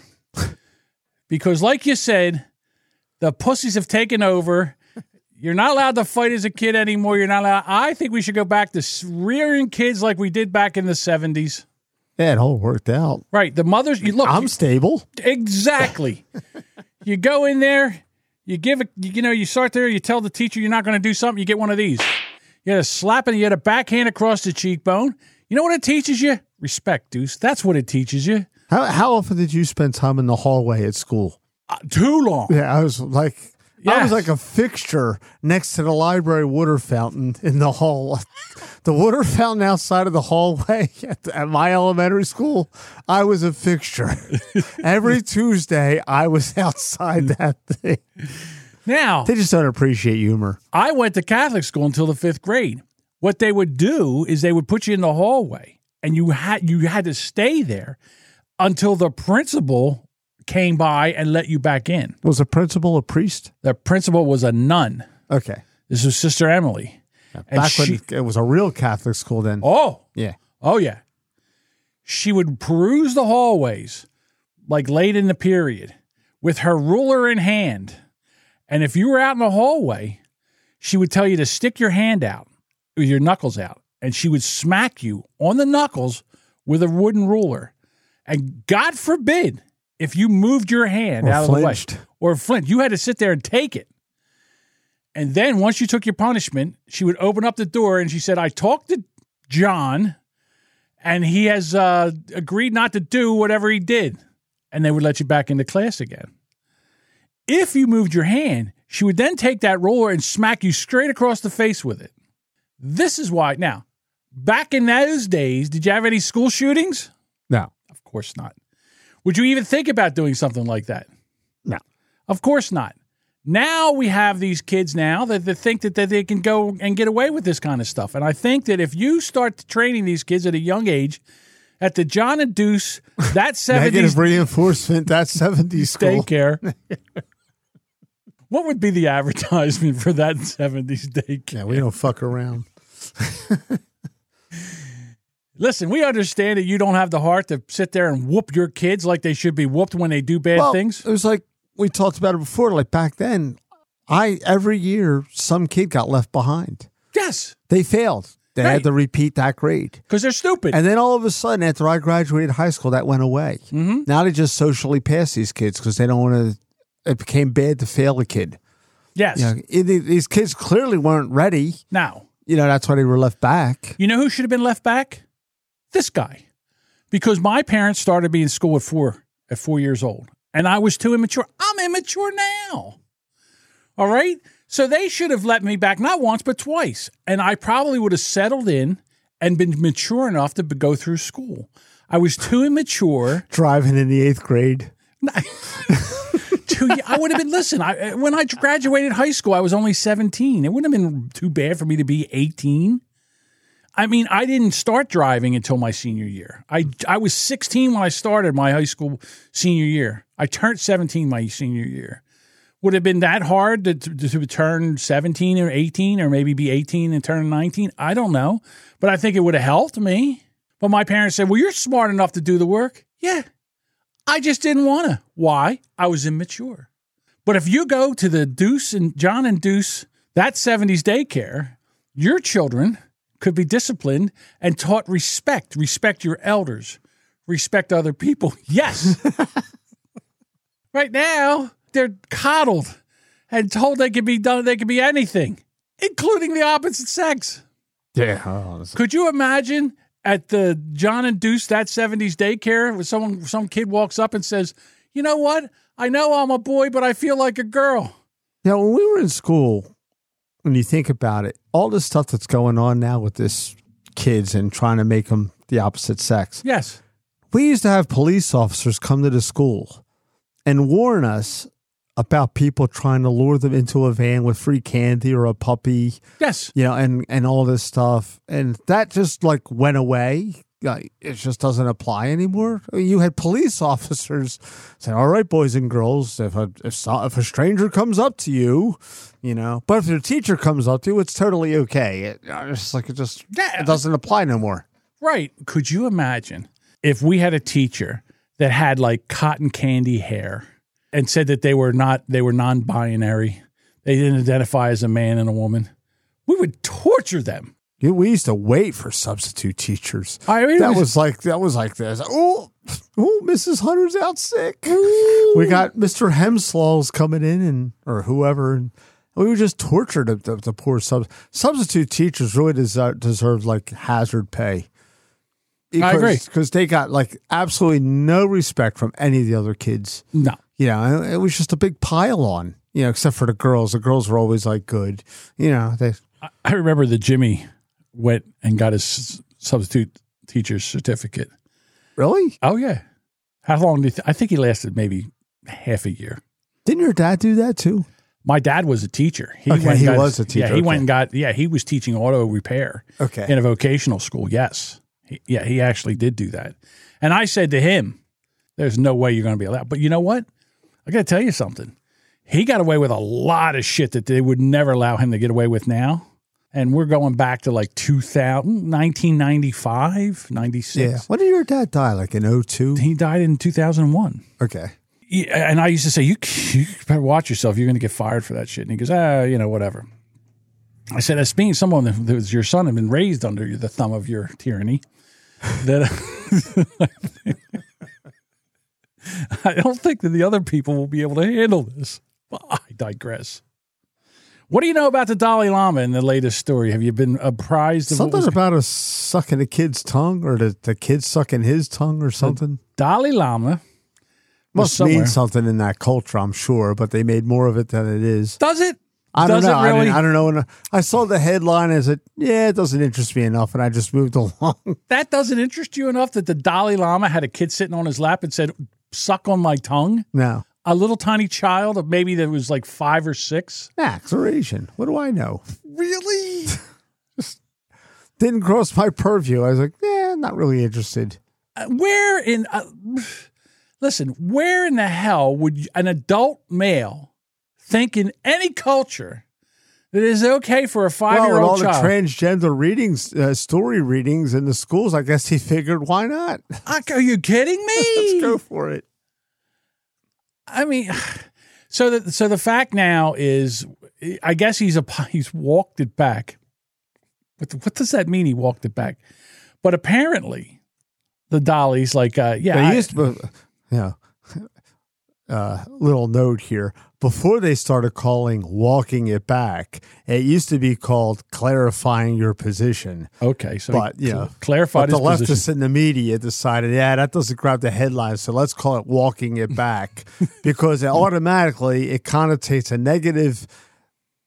Because like you said, the pussies have taken over. You're not allowed to fight as a kid anymore. You're not allowed. I think we should go back to rearing kids like we did back in the seventies. Yeah, it all worked out. Right. The mothers, you look. I'm stable. Exactly. You go in there, you give it, you know, you start there, you tell the teacher you're not going to do something, you get one of these. You had a slap and you had a backhand across the cheekbone. You know what it teaches you? Respect, Deuce. That's what it teaches you. How how often did you spend time in the hallway at school? Uh, too long. Yeah, I was like, I Yes. was like a fixture next to the library water fountain in the hall. The water fountain outside of the hallway at, the, at my elementary school, I was a fixture. Every Tuesday, I was outside that thing. Now, They just don't appreciate humor. I went to Catholic school until the fifth grade. What they would do is they would put you in the hallway, and you had you had to stay there until the principal came by and let you back in. Was the principal a priest? The principal was a nun. Okay. This was Sister Emily. And Back she, when it was a real Catholic school then. oh, Yeah. oh yeah. She would peruse the hallways like late in the period with her ruler in hand. And if you were out in the hallway, she would tell you to stick your hand out with your knuckles out. And she would smack you on the knuckles with a wooden ruler. And God forbid if you moved your hand Or out flinched. of the way or flint, you had to sit there and take it. And then once you took your punishment, she would open up the door and she said, I talked to John and he has uh, agreed not to do whatever he did. And they would let you back into class again. If you moved your hand, she would then take that roller and smack you straight across the face with it. This is why. Now, back in those days, did you have any school shootings? No. Of course not. Would you even think about doing something like that? No. Of course not. Now we have these kids now that, that think that, that they can go and get away with this kind of stuff. And I think that if you start training these kids at a young age, at the John and Deuce, that seventies Negative reinforcement, that seventies school. daycare, what would be the advertisement for that seventies daycare? Yeah, we don't fuck around. Listen, we understand that you don't have the heart to sit there and whoop your kids like they should be whooped when they do bad Well, things. it was like we talked about it before. Like back then, I every year some kid got left behind. Yes, They failed. They Right. had to repeat that grade. because they're stupid. And then all of a sudden, after I graduated high school, that went away. Mm-hmm. Now they just socially pass these kids because they don't want to. It became bad to fail a kid. yes. You know, it- these kids clearly weren't ready. Now, You know, that's why they were left back. you know who should have been left back? This guy. Because my parents started me in school at four, at four years old. And I was too immature. I'm immature now. All right? So they should have let me back not once, but twice. And I probably would have settled in and been mature enough to go through school. I was too immature. Driving in the eighth grade. too, I would have been, listen, I, when I graduated high school, I was only seventeen. It wouldn't have been too bad for me to be eighteen. I mean, I didn't start driving until my senior year. I, I was sixteen when I started my high school senior year. I turned seventeen my senior year. Would it have been that hard to, to, to turn seventeen or eighteen or maybe be eighteen and turn nineteen? I don't know. But I think it would have helped me. But my parents said, well, you're smart enough to do the work. Yeah. I just didn't want to. Why? I was immature. But if you go to the Deuce and John and Deuce, that seventies daycare, your children could be disciplined and taught respect. Respect your elders. Respect other people. Yes. Right now, they're coddled and told they can be done. They can be anything, including the opposite sex. Yeah. Oh, could you imagine at the John and Deuce, that seventies daycare, where someone, some kid walks up and says, you know what? I know I'm a boy, but I feel like a girl. Now, when we were in school, when you think about it, all this stuff that's going on now with this kids and trying to make them the opposite sex. Yes. We used to have police officers come to the school and warn us about people trying to lure them into a van with free candy or a puppy. Yes. You know, and, and all this stuff. And that just like went away. Like, it just doesn't apply anymore. You had police officers saying, all right, boys and girls, if a, if, so, if a stranger comes up to you, you know, but if your teacher comes up to you, it's totally okay. It, it's like it just yeah. it doesn't apply no more. Right. Could you imagine if we had a teacher that had like cotton candy hair and said that they were not, they were non-binary, they didn't identify as a man and a woman? We would torture them. Yeah, we used to wait for substitute teachers. I mean, that was, was like that was like this. Oh, oh, Missus Hunter's out sick. Ooh. We got Mister Hemslaw's coming in, and or whoever, and we would just torture the, the, the poor sub substitute teachers. Really deserve, deserve like hazard pay. Because, I agree, because they got like absolutely no respect from any of the other kids. No, you know, it was just a big pile on. You know, except for the girls. The girls were always like good. You know, they. I remember that Jimmy went and got his substitute teacher's certificate. Really? Oh, yeah. How long did th- I think he lasted maybe half a year. Didn't your dad do that too? My dad was a teacher. He okay, went he got, was a teacher. Yeah, he okay. went and got, yeah, he was teaching auto repair okay. in a vocational school. Yes. He, yeah, he actually did do that. And I said to him, there's no way you're going to be allowed. But you know what? I got to tell you something. He got away with a lot of shit that they would never allow him to get away with now. And we're going back to like two thousand, nineteen ninety-five, ninety-six. Yeah. When did your dad die? Like in oh two? He died in two thousand one. Okay. Yeah, and I used to say, you, you better watch yourself. You're going to get fired for that shit. And he goes, ah, you know, whatever. I said, as being someone that was your son and been raised under the thumb of your tyranny, that I don't think that the other people will be able to handle this. But I digress. What do you know about the Dalai Lama in the latest story? Have you been apprised of something what was about us sucking a kid's tongue, or the, the kid sucking his tongue, or something? The Dalai Lama must mean something in that culture, I'm sure, but they made more of it than it is. Does it? I don't Does know. It really? I, I don't know. And I saw the headline as it, yeah, it doesn't interest me enough, and I just moved along. That doesn't interest you enough that the Dalai Lama had a kid sitting on his lap and said, "Suck on my tongue"? No. A little tiny child of maybe that was like five or six. Max or Asian. What do I know? Really? Just didn't cross my purview. I was like, yeah, not really interested. Uh, where in, uh, listen, where in the hell would an adult male think in any culture that it is okay for a five-year-old well, with all child? the transgender readings, uh, story readings in the schools, I guess he figured, why not? Are you kidding me? Let's go for it. I mean, so the so the fact now is, I guess he's a he's walked it back. What the, what does that mean? He walked it back, but apparently, the Dalai's like, uh, yeah, they I, used to, yeah. Uh, little note here: before they started calling "walking it back," it used to be called "clarifying your position." Okay, so but you know, clarified. But the his leftists position. in the media decided, yeah, that doesn't grab the headlines, so let's call it "walking it back," because it automatically it connotates a negative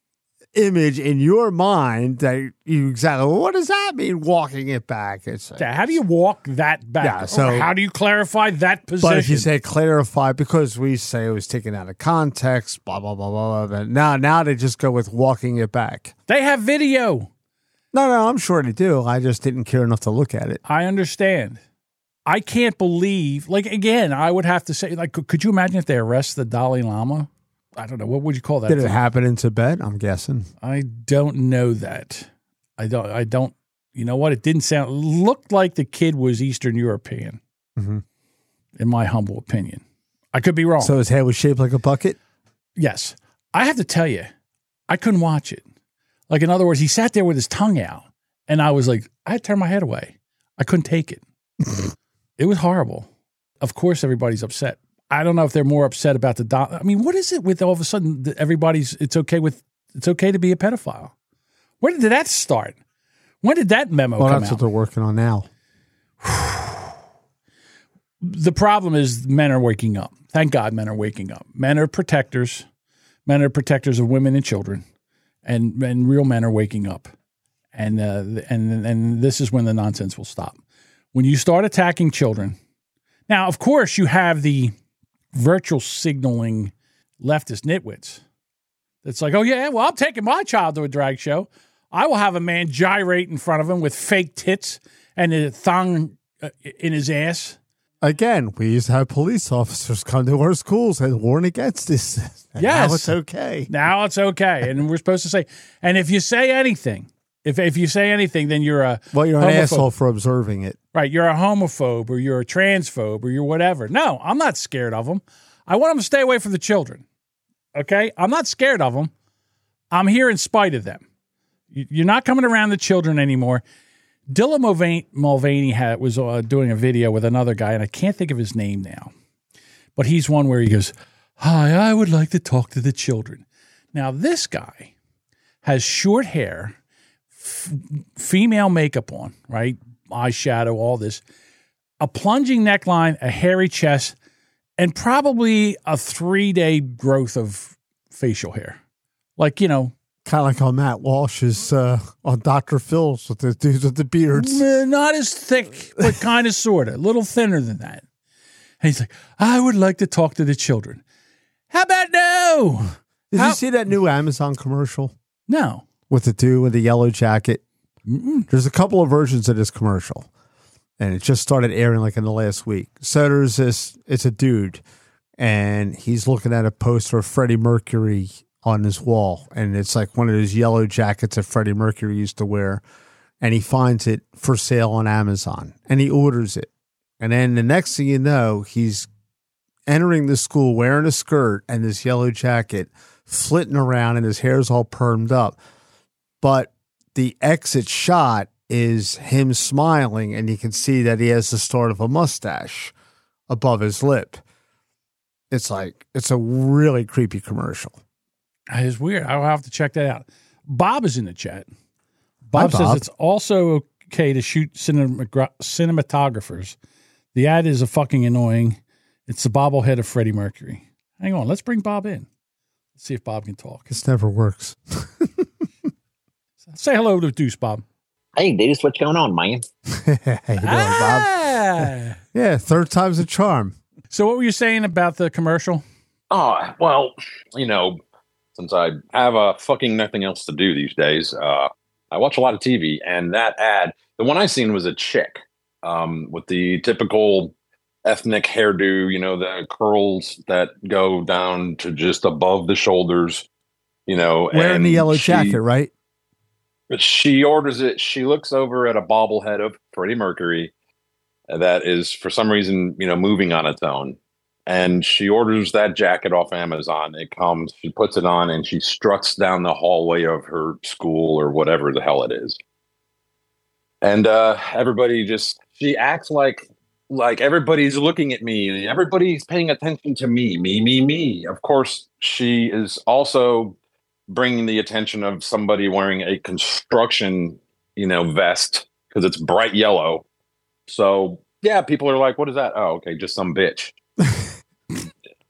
image in your mind that you exactly, well, what does that mean, walking it back? It's like, Yeah, how do you walk that back? Yeah, so- Or how do you clarify that position? but if you say clarify, because we say it was taken out of context, blah, blah, blah, blah, blah. Now, now they just go with walking it back. they have video. No, no, I'm sure they do. I just didn't care enough to look at it. I understand. I can't believe, like, again, I would have to say, like, could, could you imagine if they arrest the Dalai Lama? I don't know. What would you call that? Did it thing? happen in Tibet? I'm guessing. I don't know that. I don't, I don't, you know what? It didn't sound, looked like the kid was Eastern European, Mhm. in my humble opinion. I could be wrong. So his head was shaped like a bucket? Yes. I have to tell you, I couldn't watch it. Like, in other words, he sat there with his tongue out, and I was like, I had to turn my head away. I couldn't take it. It was horrible. Of course, everybody's upset. I don't know if they're more upset about the do- I mean, what is it with all of a sudden that everybody's, it's okay with, it's okay to be a pedophile? Where did that start? When did that memo Well, come that's out? what they're working on now. The problem is men are waking up. Thank God men are waking up. Men are protectors. Men are protectors of women and children. And, and real men are waking up. And, uh, and, and this is when the nonsense will stop. When you start attacking children. Now, of course, you have the virtual signaling leftist nitwits. It's like, oh, yeah, well, I'm taking my child to a drag show. I will have a man gyrate in front of him with fake tits and a thong uh, in his ass. Again, we used to have police officers come to our schools and warn against this. And Yes. now it's okay. Now it's okay. And we're supposed to say, and if you say anything, if if you say anything, then you're a Well, you're an homophobe. asshole for observing it. Right. You're a homophobe or you're a transphobe or you're whatever. No, I'm not scared of them. I want them to stay away from the children. Okay. I'm not scared of them. I'm here in spite of them. You- You're not coming around the children anymore. Dylan Mulvaney, Mulvaney had, was uh, doing a video with another guy, and I can't think of his name now. But he's one where he goes, hi, I would like to talk to the children. Now, this guy has short hair, f- female makeup on, right? Eyeshadow, all this, a plunging neckline, a hairy chest, and probably a three-day growth of facial hair. Like, you know, Kind of like on Matt Walsh's uh, on Doctor Phil's with the dudes with the beards. eh, not as thick, but kind of, sort of, a little thinner than that. And he's like, I would like to talk to the children. How about no? Did How- you see that new Amazon commercial No. with the dude with the yellow jacket? Mm-mm. There's a couple of versions of this commercial, and it just started airing like in the last week. So there's this, it's a dude, and he's looking at a poster of Freddie Mercury on his wall, and it's like one of those yellow jackets that Freddie Mercury used to wear, and he finds it for sale on Amazon, and he orders it. And then the next thing you know, he's entering the school wearing a skirt and this yellow jacket, flitting around, and his hair's all permed up. But the exit shot is him smiling, and you can see that he has the start of a mustache above his lip. It's like, it's a really creepy commercial. It's weird. I'll have to check that out. Bob is in the chat. Bob, Hi, says Bob. it's also okay to shoot cinema- cinematographers. The ad is a fucking annoying. It's the bobblehead of Freddie Mercury. Hang on. Let's bring Bob in. Let's see if Bob can talk. This never works. Say hello to Deuce, Bob. Hey, Deuce, what's going on, man? How you doing, Bob? Ah! Yeah, third time's a charm. So what were you saying about the commercial? Oh, well, you know, since I have uh, fucking nothing else to do these days, uh, I watch a lot of T V, and that ad, the one I seen was a chick um, with the typical ethnic hairdo, you know, the curls that go down to just above the shoulders, you know. Wearing and the yellow she- jacket, right? But she orders it. She looks over at a bobblehead of Freddie Mercury that is, for some reason, you know, moving on its own. And she orders that jacket off Amazon. It comes, she puts it on, and she struts down the hallway of her school or whatever the hell it is. And uh, everybody just, she acts like, like everybody's looking at me and everybody's paying attention to me, me, me, me. Of course, she is also bringing the attention of somebody wearing a construction, you know, vest because it's bright yellow. So yeah, people are like, what is that? Oh, okay. Just some bitch.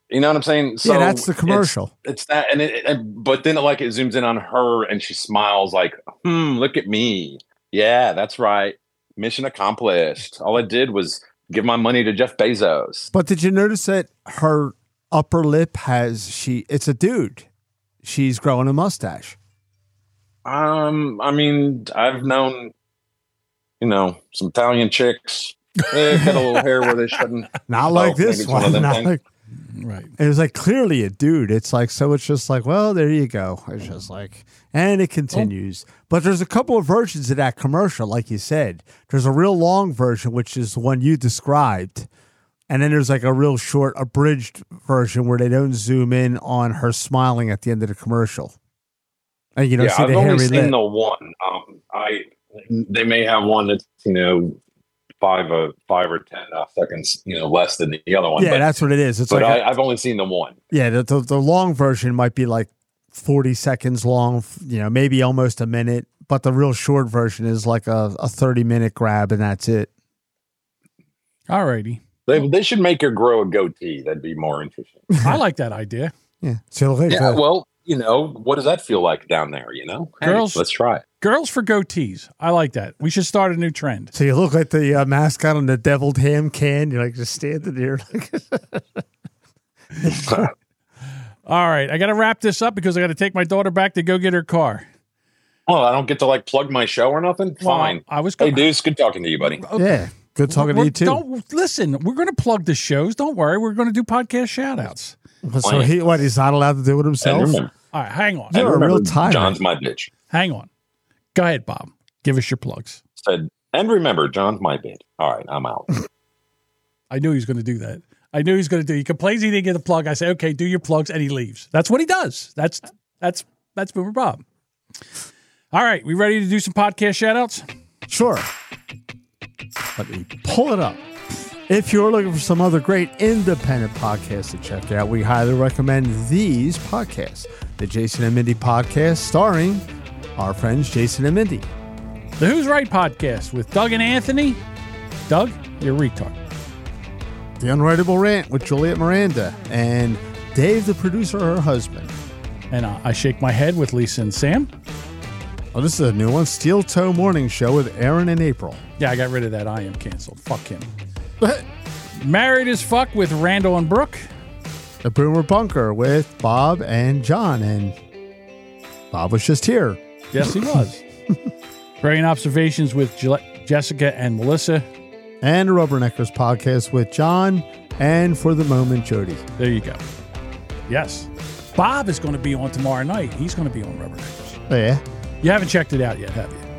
You know what I'm saying? So yeah, that's the commercial. It's, it's that, and it, it, but then it, like it zooms in on her, and she smiles like, "Hmm, look at me. Yeah, that's right. Mission accomplished. All I did was give my money to Jeff Bezos." But did you notice that her upper lip has she? It's a dude. She's growing a mustache. Um, I mean, I've known, you know, some Italian chicks. They got a little hair where they shouldn't. Not like oh, this one. one Not like, right. It was like clearly a dude. It's like, so it's just like, well, there you go. It's just like, and it continues. Oh. But there's a couple of versions of that commercial, like you said. There's a real long version, which is the one you described. And then there's like a real short, abridged version where they don't zoom in on her smiling at the end of the commercial. And you know, yeah, see I've the only hairy seen lip. the one. Um, I they may have one that's, you know, five uh, five or ten uh, seconds, you know, less than the other one. Yeah, but, that's what it is. It's but like I, a, I've only seen the one. Yeah, the, the the long version might be like forty seconds long, you know, maybe almost a minute. But the real short version is like a, a thirty minute grab, and that's it. All righty. They they should make her grow a goatee. That'd be more interesting. I like that idea. Yeah. So like, yeah. uh, Well, you know, what does that feel like down there? You know, girls, hey, let's try it. Girls for goatees. I like that. We should start a new trend. So you look like the uh, mascot on the deviled ham can. You're like just standing there. Like all right, I got to wrap this up because I got to take my daughter back to go get her car. Oh, I don't get to like plug my show or nothing. Well, Fine. I was. Hey, Deuce, good talking to you, buddy. Okay. Yeah, good talking we're, to you too. Don't listen. We're going to plug the shows. Don't worry. We're going to do podcast shout outs. So he what? He's not allowed to do it himself. Remember, all right, hang on. You're a real tyrant. John's my bitch. Hang on. Go ahead, Bob. Give us your plugs. Said, and remember, John's my bitch. All right, I'm out. I knew he was going to do that. I knew he was going to do. He complains he didn't get a plug. I say, okay, do your plugs, and he leaves. That's what he does. That's that's that's Boomer Bob. All right, we ready to do some podcast shout outs? Sure. Let me pull it up. If you're looking for some other great independent podcasts to check out, we highly recommend these podcasts. The Jason and Mindy podcast, starring our friends Jason and Mindy. The Who's Right podcast with Doug and Anthony. Doug, you're a retard. The Unwritable Rant with Juliet Miranda and Dave, the producer, her husband. And uh, I Shake My Head with Lisa and Sam. Oh, this is a new one. Steel Toe Morning Show with Aaron and April. Yeah, I got rid of that. I am canceled. Fuck him. Married as Fuck with Randall and Brooke. The Boomer Bunker with Bob and John. And Bob was just here. Yes, he was. Brilliant Observations with Je- Jessica and Melissa. And the Rubberneckers podcast with John and, for the moment, Jody. There you go. Yes. Bob is going to be on tomorrow night. He's going to be on Rubberneckers. Oh, yeah? You haven't checked it out yet, have you?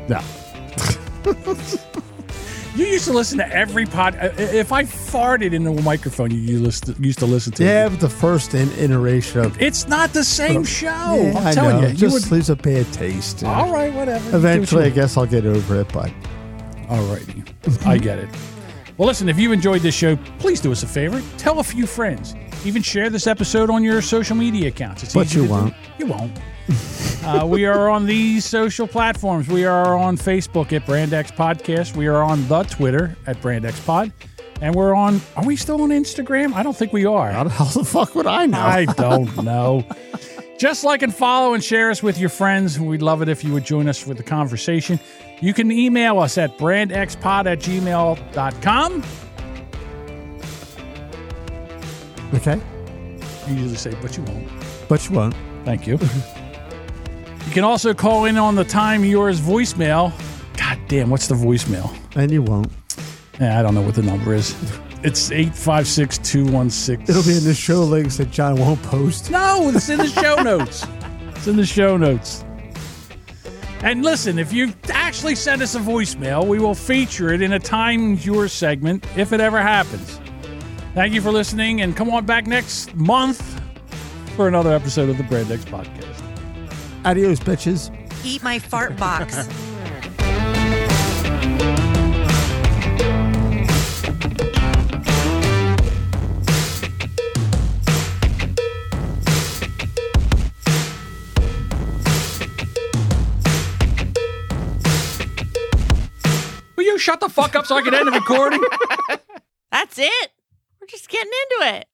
No. You used to listen to every pod. If I farted into a microphone, you used to, used to listen to yeah, it. but the first in, iteration of It's not the same show. yeah, I'm I telling know. you. It you just would, leaves a bad taste. all right, whatever. Eventually, I You guess I'll get over it, but All righty. I get it. Well, listen, if you enjoyed this show, please do us a favor. Tell a few friends. Even share this episode on your social media accounts. It's But easy you to do. won't. You won't. uh, we are on these social platforms. We are on Facebook at BrandX Podcast. We are on the Twitter at BrandX Pod. And we're on, are we still on Instagram? I don't think we are. how the hell the fuck would I know? I don't know. Just like and follow and share us with your friends. We'd love it if you would join us for the conversation. You can email us at brandxpod at gmail dot com. Okay. You usually say, but you won't. But you won't. Thank you. You can also call in on the Time Yours voicemail. God damn, what's the voicemail? And you won't. Yeah, I don't know what the number is. It's eight five six, two one six. It'll be in the show links that John won't post. No, it's in the show notes. It's in the show notes. And listen, if you actually send us a voicemail, we will feature it in a Time Yours segment if it ever happens. Thank you for listening, and come on back next month for another episode of the BrandX Podcast. Adios, bitches. Eat my fart box. Will you shut the fuck up so I can end the recording? That's it. We're just getting into it.